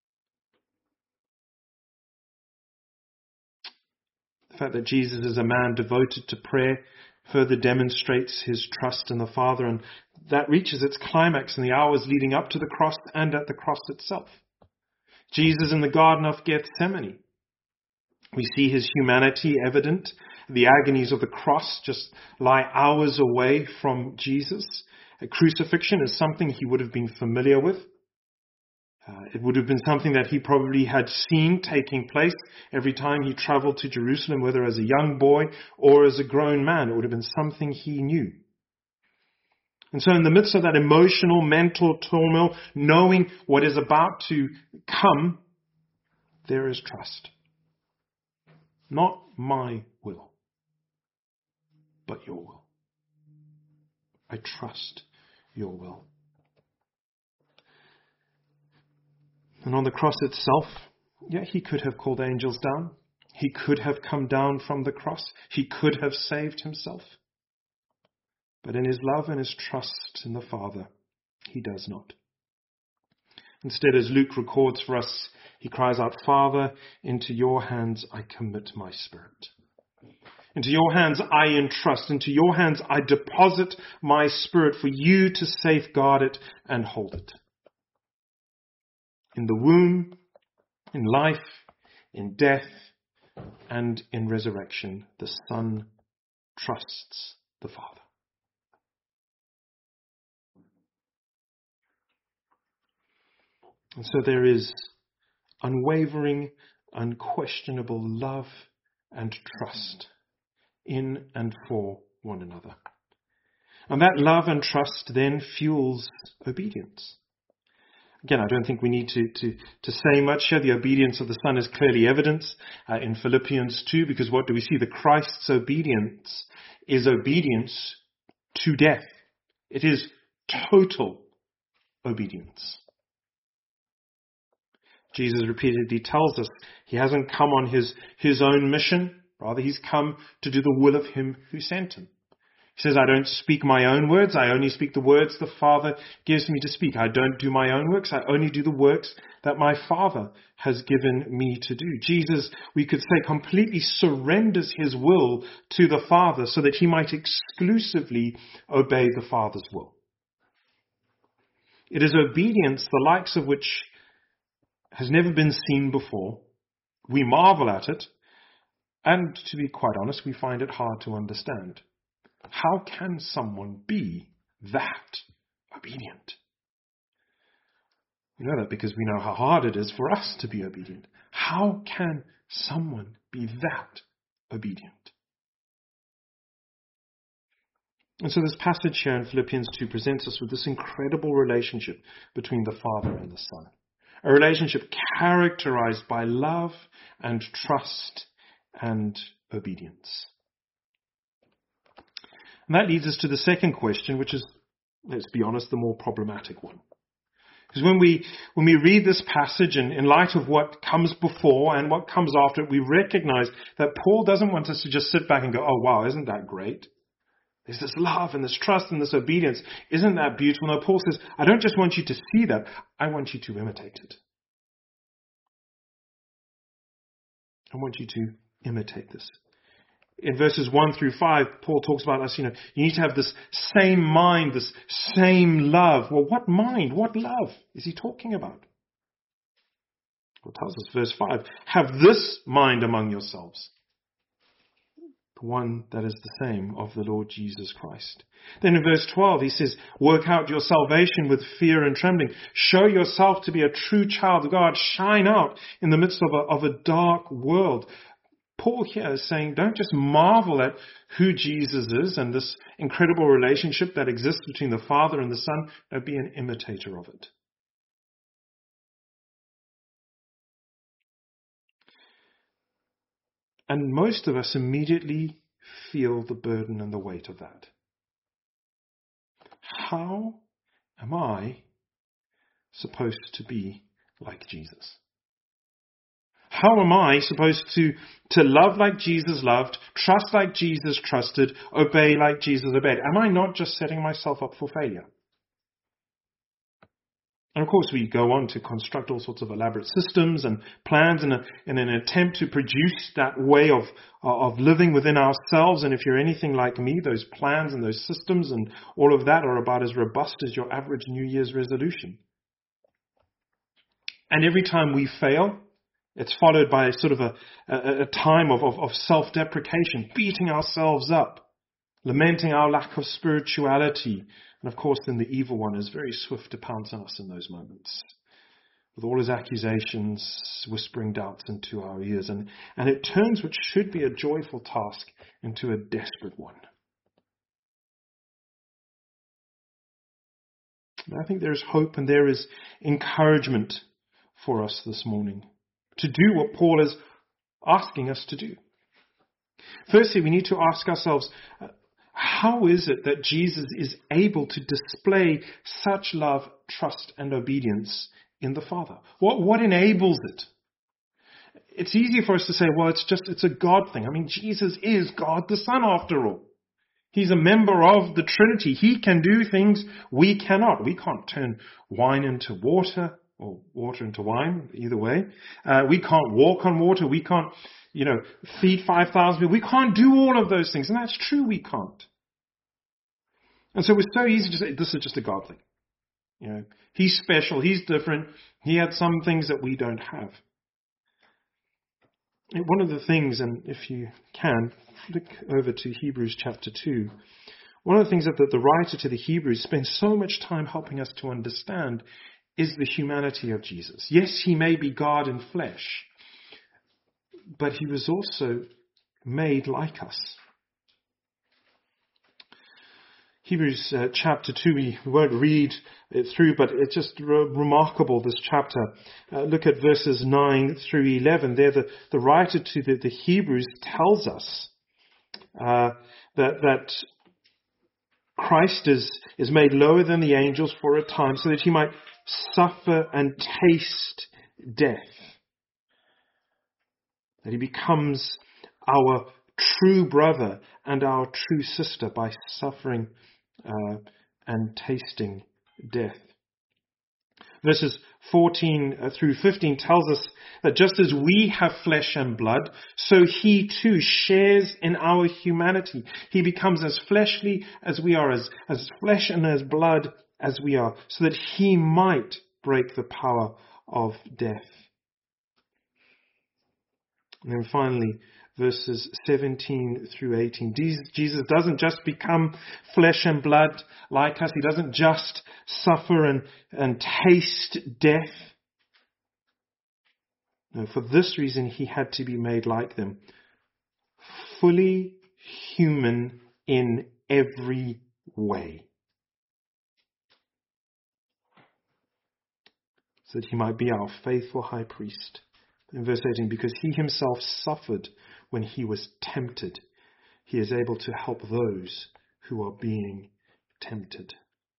The fact that Jesus is a man devoted to prayer further demonstrates his trust in the Father, and that reaches its climax in the hours leading up to the cross and at the cross itself. Jesus in the Garden of Gethsemane. We see his humanity evident. The agonies of the cross just lie hours away from Jesus. A crucifixion is something he would have been familiar with. It would have been something that he probably had seen taking place every time he traveled to Jerusalem, whether as a young boy or as a grown man. It would have been something he knew. And so in the midst of that emotional, mental turmoil, knowing what is about to come, there is trust. Not my will, but your will. I trust your will. And on the cross itself, yeah, he could have called angels down. He could have come down from the cross. He could have saved himself. But in his love and his trust in the Father, he does not. Instead, as Luke records for us, he cries out, Father, into your hands I commit my spirit. Into your hands I entrust. Into your hands I deposit my spirit for you to safeguard it and hold it. In the womb, in life, in death, and in resurrection, the Son trusts the Father. And so there is unwavering, unquestionable love and trust in and for one another. And that love and trust then fuels obedience. Again, I don't think we need to say much here. The obedience of the Son is clearly evident in Philippians 2, because what do we see? The Christ's obedience is obedience to death. It is total obedience. Jesus repeatedly tells us he hasn't come on his own mission. Rather, he's come to do the will of him who sent him. He says, I don't speak my own words. I only speak the words the Father gives me to speak. I don't do my own works. I only do the works that my Father has given me to do. Jesus, we could say, completely surrenders his will to the Father so that he might exclusively obey the Father's will. It is obedience the likes of which has never been seen before. We marvel at it, and to be quite honest, we find it hard to understand. How can someone be that obedient? We know that because we know how hard it is for us to be obedient. How can someone be that obedient? And so this passage here in Philippians 2 presents us with this incredible relationship between the Father and the Son. A relationship characterized by love and trust and obedience. And that leads us to the second question, which is, let's be honest, the more problematic one. Because when we read this passage, and in light of what comes before and what comes after it, we recognize that Paul doesn't want us to just sit back and go, oh wow, isn't that great? There's this love and this trust and this obedience. Isn't that beautiful? No, Paul says, I don't just want you to see that, I want you to imitate it. I want you to imitate this. In verses 1 through 5, Paul talks about us, you need to have this same mind, this same love. Well, what mind, what love is he talking about? Well, it tells us, verse 5, have this mind among yourselves. The one that is the same of the Lord Jesus Christ. Then in verse 12, he says, work out your salvation with fear and trembling. Show yourself to be a true child of God. Shine out in the midst of a dark world. Paul here is saying, don't just marvel at who Jesus is and this incredible relationship that exists between the Father and the Son. No, be an imitator of it. And most of us immediately feel the burden and the weight of that. How am I supposed to be like Jesus? How am I supposed to love like Jesus loved, trust like Jesus trusted, obey like Jesus obeyed? Am I not just setting myself up for failure? And of course, we go on to construct all sorts of elaborate systems and plans in an attempt to produce that way of living within ourselves. And if you're anything like me, those plans and those systems and all of that are about as robust as your average New Year's resolution. And every time we fail, it's followed by sort of a time of self-deprecation, beating ourselves up, lamenting our lack of spirituality. And of course, then the evil one is very swift to pounce on us in those moments. with all his accusations, whispering doubts into our ears. And it turns what should be a joyful task into a desperate one. And I think there is hope and there is encouragement for us this morning to do what Paul is asking us to do. Firstly, we need to ask ourselves, how is it that Jesus is able to display such love, trust, and obedience in the Father? What enables it? It's easy for us to say, well, it's a God thing. I mean, Jesus is God the Son after all. He's a member of the Trinity. He can do things we cannot. We can't turn wine into water or water into wine, either way. We can't walk on water. We can't, feed 5,000 people. We can't do all of those things. And that's true, we can't. And so it's so easy to say, this is just a God thing. He's special. He's different. He had some things that we don't have. And one of the things, and if you can, flick over to Hebrews chapter 2. One of the things that the writer to the Hebrews spends so much time helping us to understand is the humanity of Jesus. Yes, he may be God in flesh, but he was also made like us. Hebrews chapter 2, we won't read it through, but it's just remarkable, this chapter. Look at verses 9 through 11. There, the writer to the Hebrews tells us that Christ is made lower than the angels for a time so that he might suffer and taste death. That he becomes our true brother and our true sister by suffering and tasting death. Verses 14 through 15 tells us that just as we have flesh and blood, so he too shares in our humanity. He becomes as fleshly as we are, as flesh and as blood as we are, so that he might break the power of death. And then finally, verses 17 through 18. Jesus doesn't just become flesh and blood like us. He doesn't just suffer and taste death. No, for this reason, he had to be made like them. Fully human in every way. So that he might be our faithful high priest. In verse 18, because he himself suffered when he was tempted, he is able to help those who are being tempted.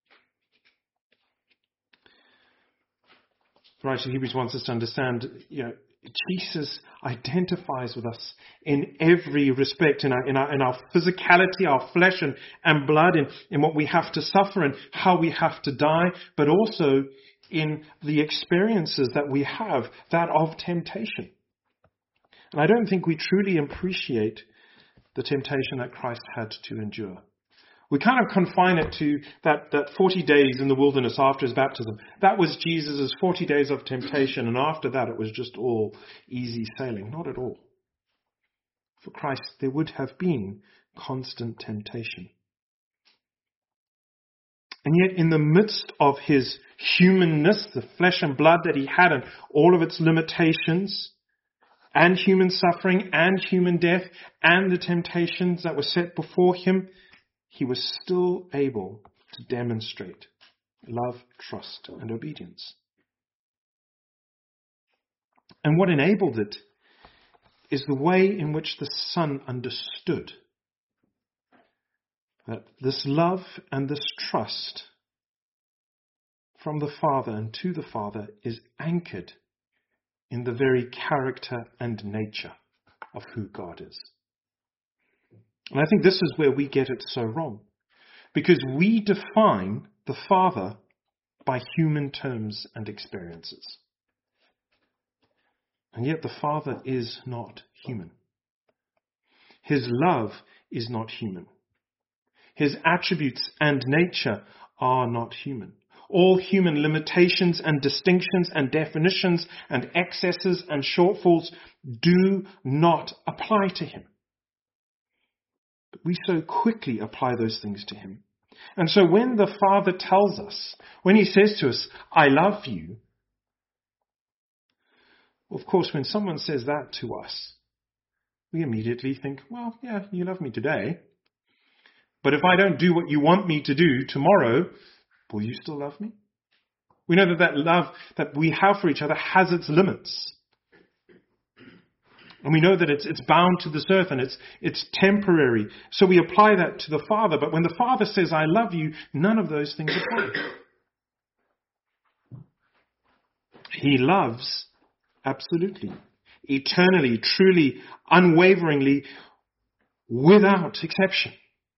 Right, so Hebrews wants us to understand, Jesus identifies with us in every respect, in our physicality, our flesh and blood, in what we have to suffer and how we have to die, but also in the experiences that we have, that of temptation. And I don't think we truly appreciate the temptation that Christ had to endure. We kind of confine it to that 40 days in the wilderness after his baptism. That was Jesus' 40 days of temptation, and after that it was just all easy sailing. Not at all. For Christ, there would have been constant temptation. And yet in the midst of his humanness, the flesh and blood that he had and all of its limitations, and human suffering and human death and the temptations that were set before him, he was still able to demonstrate love, trust, and obedience. And what enabled it is the way in which the Son understood that this love and this trust from the Father and to the Father is anchored in the very character and nature of who God is. And I think this is where we get it so wrong, because we define the Father by human terms and experiences. And yet the Father is not human. His love is not human. His attributes and nature are not human. All human limitations and distinctions and definitions and excesses and shortfalls do not apply to him. But we so quickly apply those things to him. And so when the Father tells us, when he says to us, I love you, Of course, when someone says that to us, we immediately think, well, yeah, you love me today. But if I don't do what you want me to do tomorrow, will you still love me? We know that love that we have for each other has its limits. And we know that it's bound to this earth and it's temporary. So we apply that to the Father. But when the Father says, I love you, none of those things apply. He loves absolutely, eternally, truly, unwaveringly, without exception.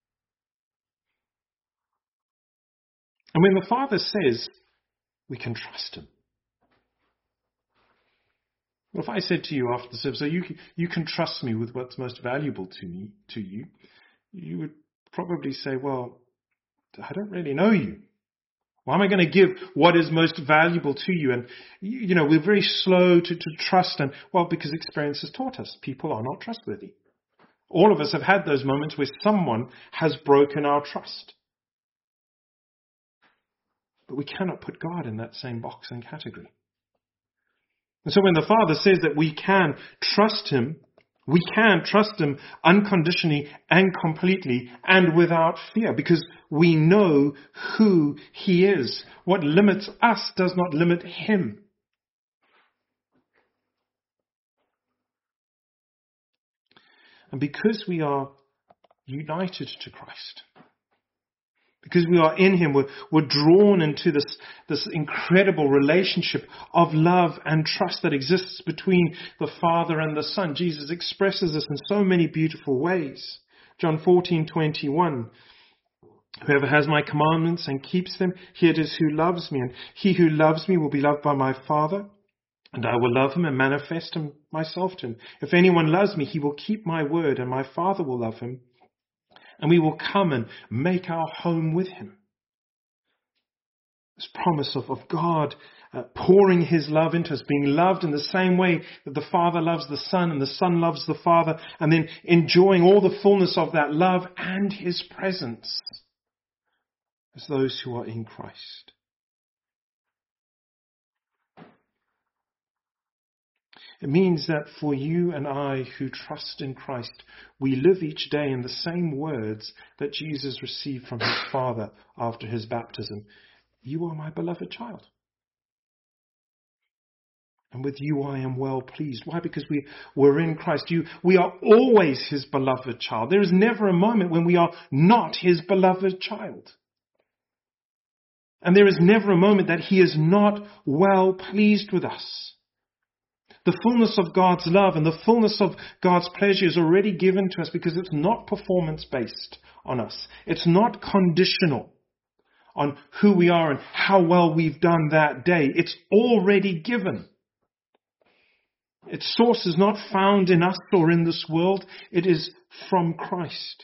And when the Father says, we can trust him. Well, if I said to you after the service, so you can trust me with what's most valuable to you, you would probably say, well, I don't really know you. Why am I going to give what is most valuable to you? And, we're very slow to trust. And, well, because experience has taught us people are not trustworthy. All of us have had those moments where someone has broken our trust. But we cannot put God in that same box and category. And so when the Father says that we can trust him unconditionally and completely and without fear, because we know who he is. What limits us does not limit him. And because we are united to Christ, because we are in him, we're drawn into this incredible relationship of love and trust that exists between the Father and the Son. Jesus expresses this in so many beautiful ways. John 14:21. Whoever has my commandments and keeps them, he it is who loves me. And he who loves me will be loved by my Father, and I will love him and manifest myself to him. If anyone loves me, he will keep my word, and my Father will love him. And we will come and make our home with him. This promise of God pouring his love into us, being loved in the same way that the Father loves the Son and the Son loves the Father, and then enjoying all the fullness of that love and his presence as those who are in Christ. It means that for you and I who trust in Christ, we live each day in the same words that Jesus received from his Father after his baptism. You are my beloved child. And with you I am well pleased. Why? Because we're in Christ. We are always his beloved child. There is never a moment when we are not his beloved child. And there is never a moment that he is not well pleased with us. The fullness of God's love and the fullness of God's pleasure is already given to us because it's not performance-based on us. It's not conditional on who we are and how well we've done that day. It's already given. Its source is not found in us or in this world. It is from Christ.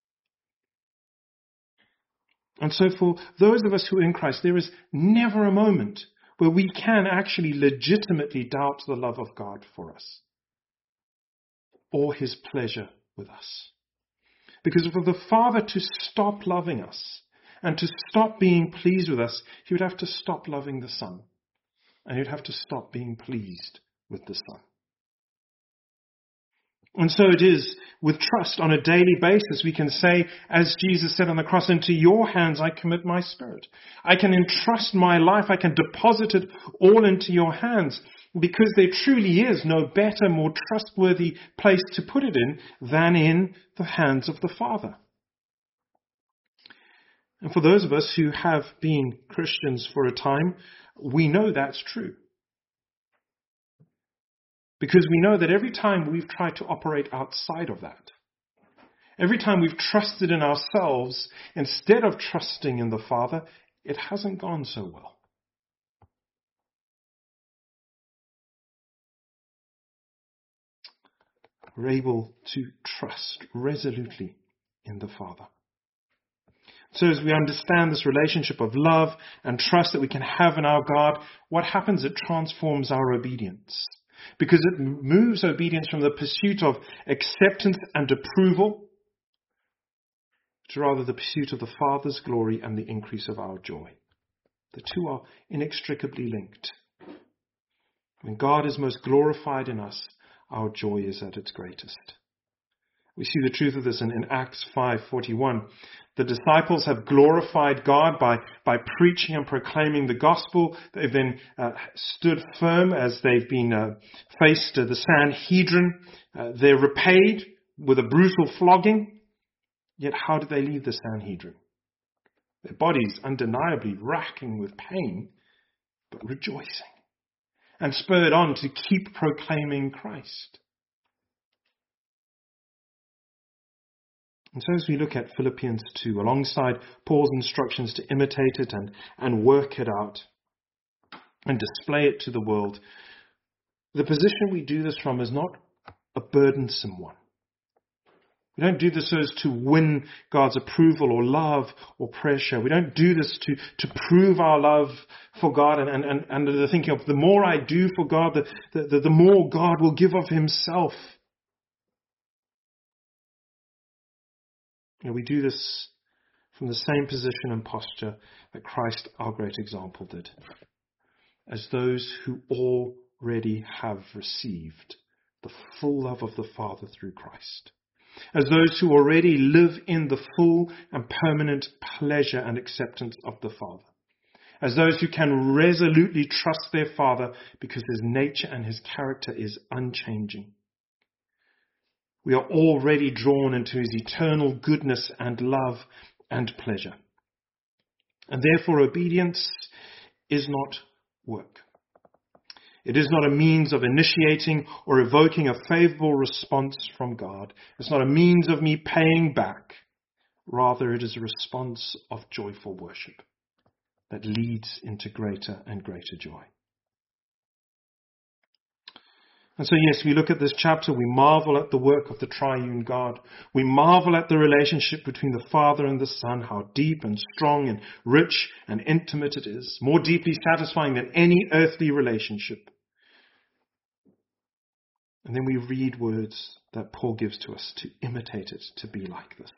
And so for those of us who are in Christ, there is never a moment where we can actually legitimately doubt the love of God for us or his pleasure with us. Because for the Father to stop loving us and to stop being pleased with us, he would have to stop loving the Son. And he would have to stop being pleased with the Son. And so it is with trust on a daily basis. We can say, as Jesus said on the cross, into your hands I commit my spirit. I can entrust my life. I can deposit it all into your hands because there truly is no better, more trustworthy place to put it in than in the hands of the Father. And for those of us who have been Christians for a time, we know that's true. Because we know that every time we've tried to operate outside of that, every time we've trusted in ourselves instead of trusting in the Father, it hasn't gone so well. We're able to trust resolutely in the Father. So as we understand this relationship of love and trust that we can have in our God, what happens? It transforms our obedience. Because it moves obedience from the pursuit of acceptance and approval to rather the pursuit of the Father's glory and the increase of our joy. The two are inextricably linked. When God is most glorified in us, our joy is at its greatest. We see the truth of this in Acts 5:41. The disciples have glorified God by preaching and proclaiming the gospel. They've then stood firm as they've been faced the Sanhedrin. They're repaid with a brutal flogging. Yet how did they leave the Sanhedrin? Their bodies undeniably racking with pain, but rejoicing and spurred on to keep proclaiming Christ. And so as we look at Philippians 2, alongside Paul's instructions to imitate it and work it out and display it to the world, the position we do this from is not a burdensome one. We don't do this so as to win God's approval or love or pressure. We don't do this to prove our love for God and the thinking of the more I do for God, the more God will give of himself. We do this from the same position and posture that Christ, our great example, did. As those who already have received the full love of the Father through Christ. As those who already live in the full and permanent pleasure and acceptance of the Father. As those who can resolutely trust their Father because his nature and his character is unchanging. We are already drawn into his eternal goodness and love and pleasure. And therefore obedience is not work. It is not a means of initiating or evoking a favorable response from God. It's not a means of me paying back. Rather, it is a response of joyful worship that leads into greater and greater joy. And so, yes, we look at this chapter, we marvel at the work of the triune God. We marvel at the relationship between the Father and the Son, how deep and strong and rich and intimate it is, more deeply satisfying than any earthly relationship. And then we read words that Paul gives to us to imitate it, to be like this.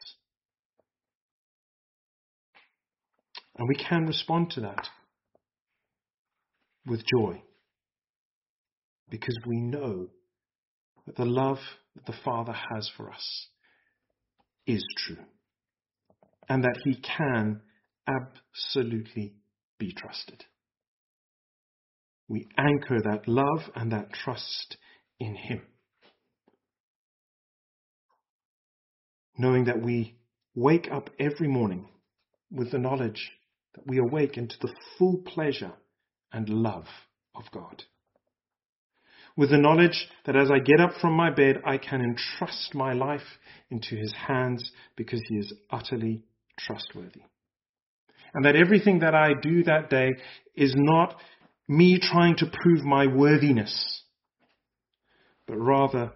And we can respond to that with joy. Because we know that the love that the Father has for us is true. And that he can absolutely be trusted. We anchor that love and that trust in him. Knowing that we wake up every morning with the knowledge that we awake into the full pleasure and love of God. With the knowledge that as I get up from my bed, I can entrust my life into his hands because he is utterly trustworthy. And that everything that I do that day is not me trying to prove my worthiness, but rather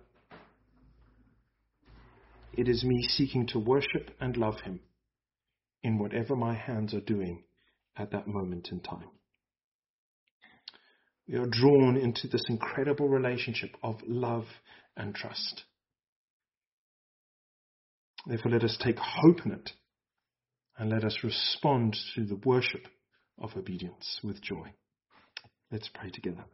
it is me seeking to worship and love him in whatever my hands are doing at that moment in time. We are drawn into this incredible relationship of love and trust. Therefore, let us take hope in it and let us respond to the worship of obedience with joy. Let's pray together.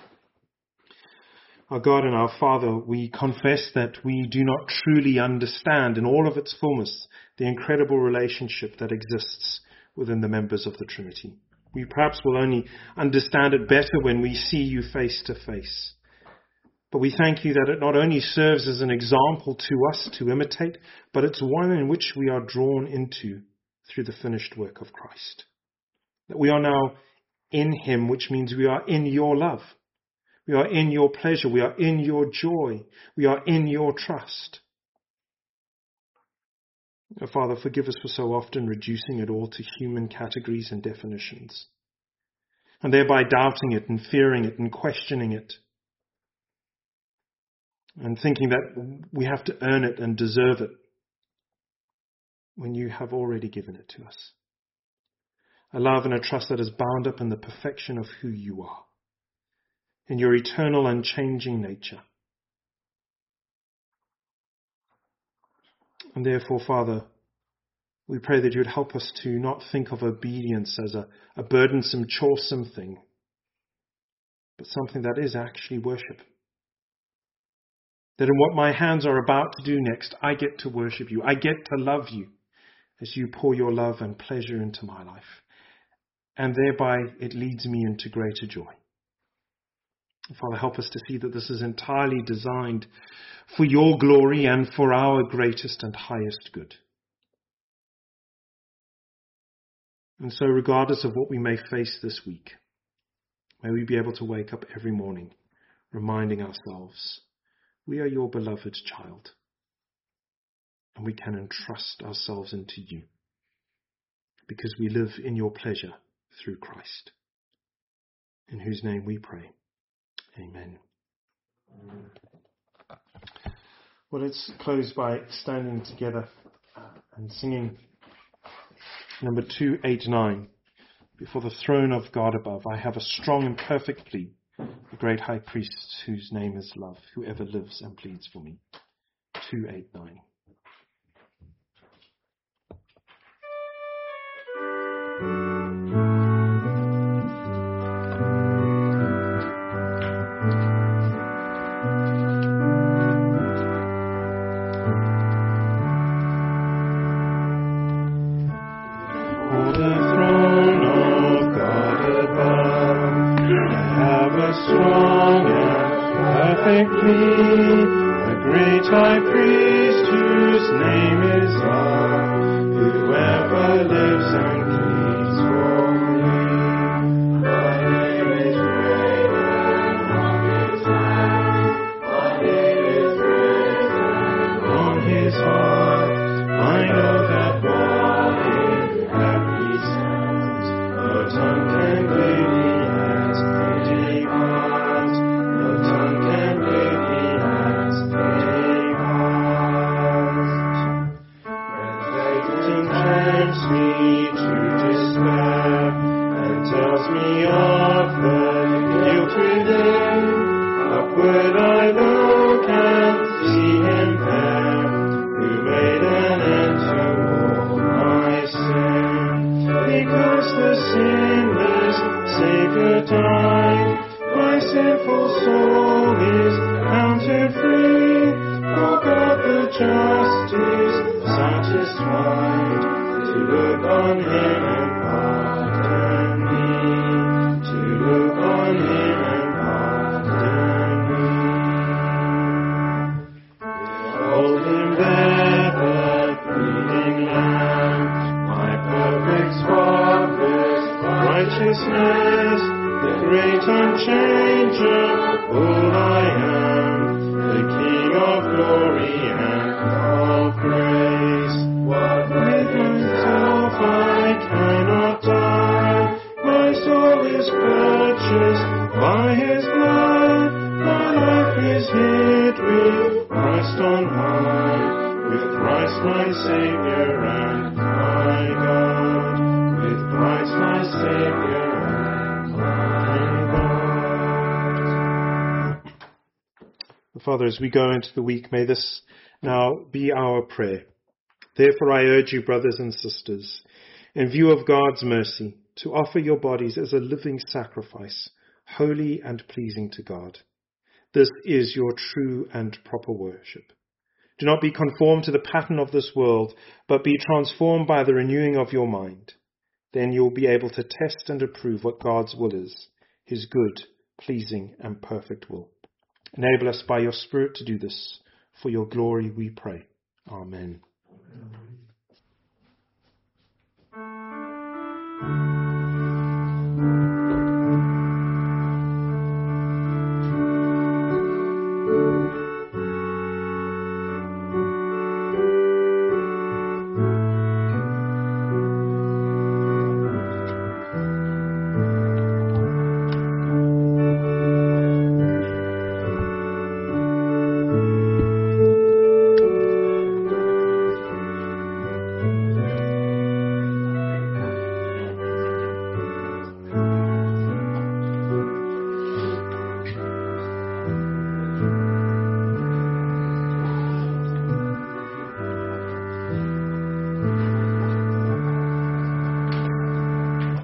Our God and our Father, we confess that we do not truly understand in all of its fullness the incredible relationship that exists within the members of the Trinity. We perhaps will only understand it better when we see you face to face. But we thank you that it not only serves as an example to us to imitate, but it's one in which we are drawn into through the finished work of Christ. That we are now in him, which means we are in your love. We are in your pleasure. We are in your joy. We are in your trust. Father, forgive us for so often reducing it all to human categories and definitions, and thereby doubting it and fearing it and questioning it, and thinking that we have to earn it and deserve it when you have already given it to us. A love and a trust that is bound up in the perfection of who you are, in your eternal unchanging nature. And therefore, Father, we pray that you would help us to not think of obedience as a burdensome, choresome thing, but something that is actually worship. That in what my hands are about to do next, I get to worship you. I get to love you as you pour your love and pleasure into my life. And thereby it leads me into greater joy. Father, help us to see that this is entirely designed for your glory and for our greatest and highest good. And so regardless of what we may face this week, may we be able to wake up every morning reminding ourselves we are your beloved child, and we can entrust ourselves into you because we live in your pleasure through Christ, in whose name we pray. Amen. Well, let's close by standing together and singing number 289. Before the throne of God above, I have a strong and perfect plea, the great high priest whose name is love, who ever lives and pleads for me. 289. Strong and perfect plea, the great high priest whose name is love, whoever lives and pleads for me. My name is written on his hands, my name is written on his heart. I know that what in heaven he says, no tongue can clearly me of the guilt within. Upward I look and see him there, who made an end to all my sin. Because the sinless Savior died, my sinful soul is counted free. For God the just is satisfied to look on him and pardon me. Look on him and pardon me. Behold him there, the bleeding Lamb, my perfect spotless righteousness, the great unchangeable I am, the King of glory and of grace. What with myself I cannot die, my soul is purchased by his blood. My life is hid with Christ on high, with Christ my Savior and my God, with Christ my Savior and my God. Father, as we go into the week, may this now be our prayer. Therefore I urge you, brothers and sisters, in view of God's mercy, to offer your bodies as a living sacrifice, holy and pleasing to God. This is your true and proper worship. Do not be conformed to the pattern of this world, but be transformed by the renewing of your mind. Then you'll be able to test and approve what God's will is, his good, pleasing and perfect will. Enable us by your Spirit to do this. For your glory we pray. Amen.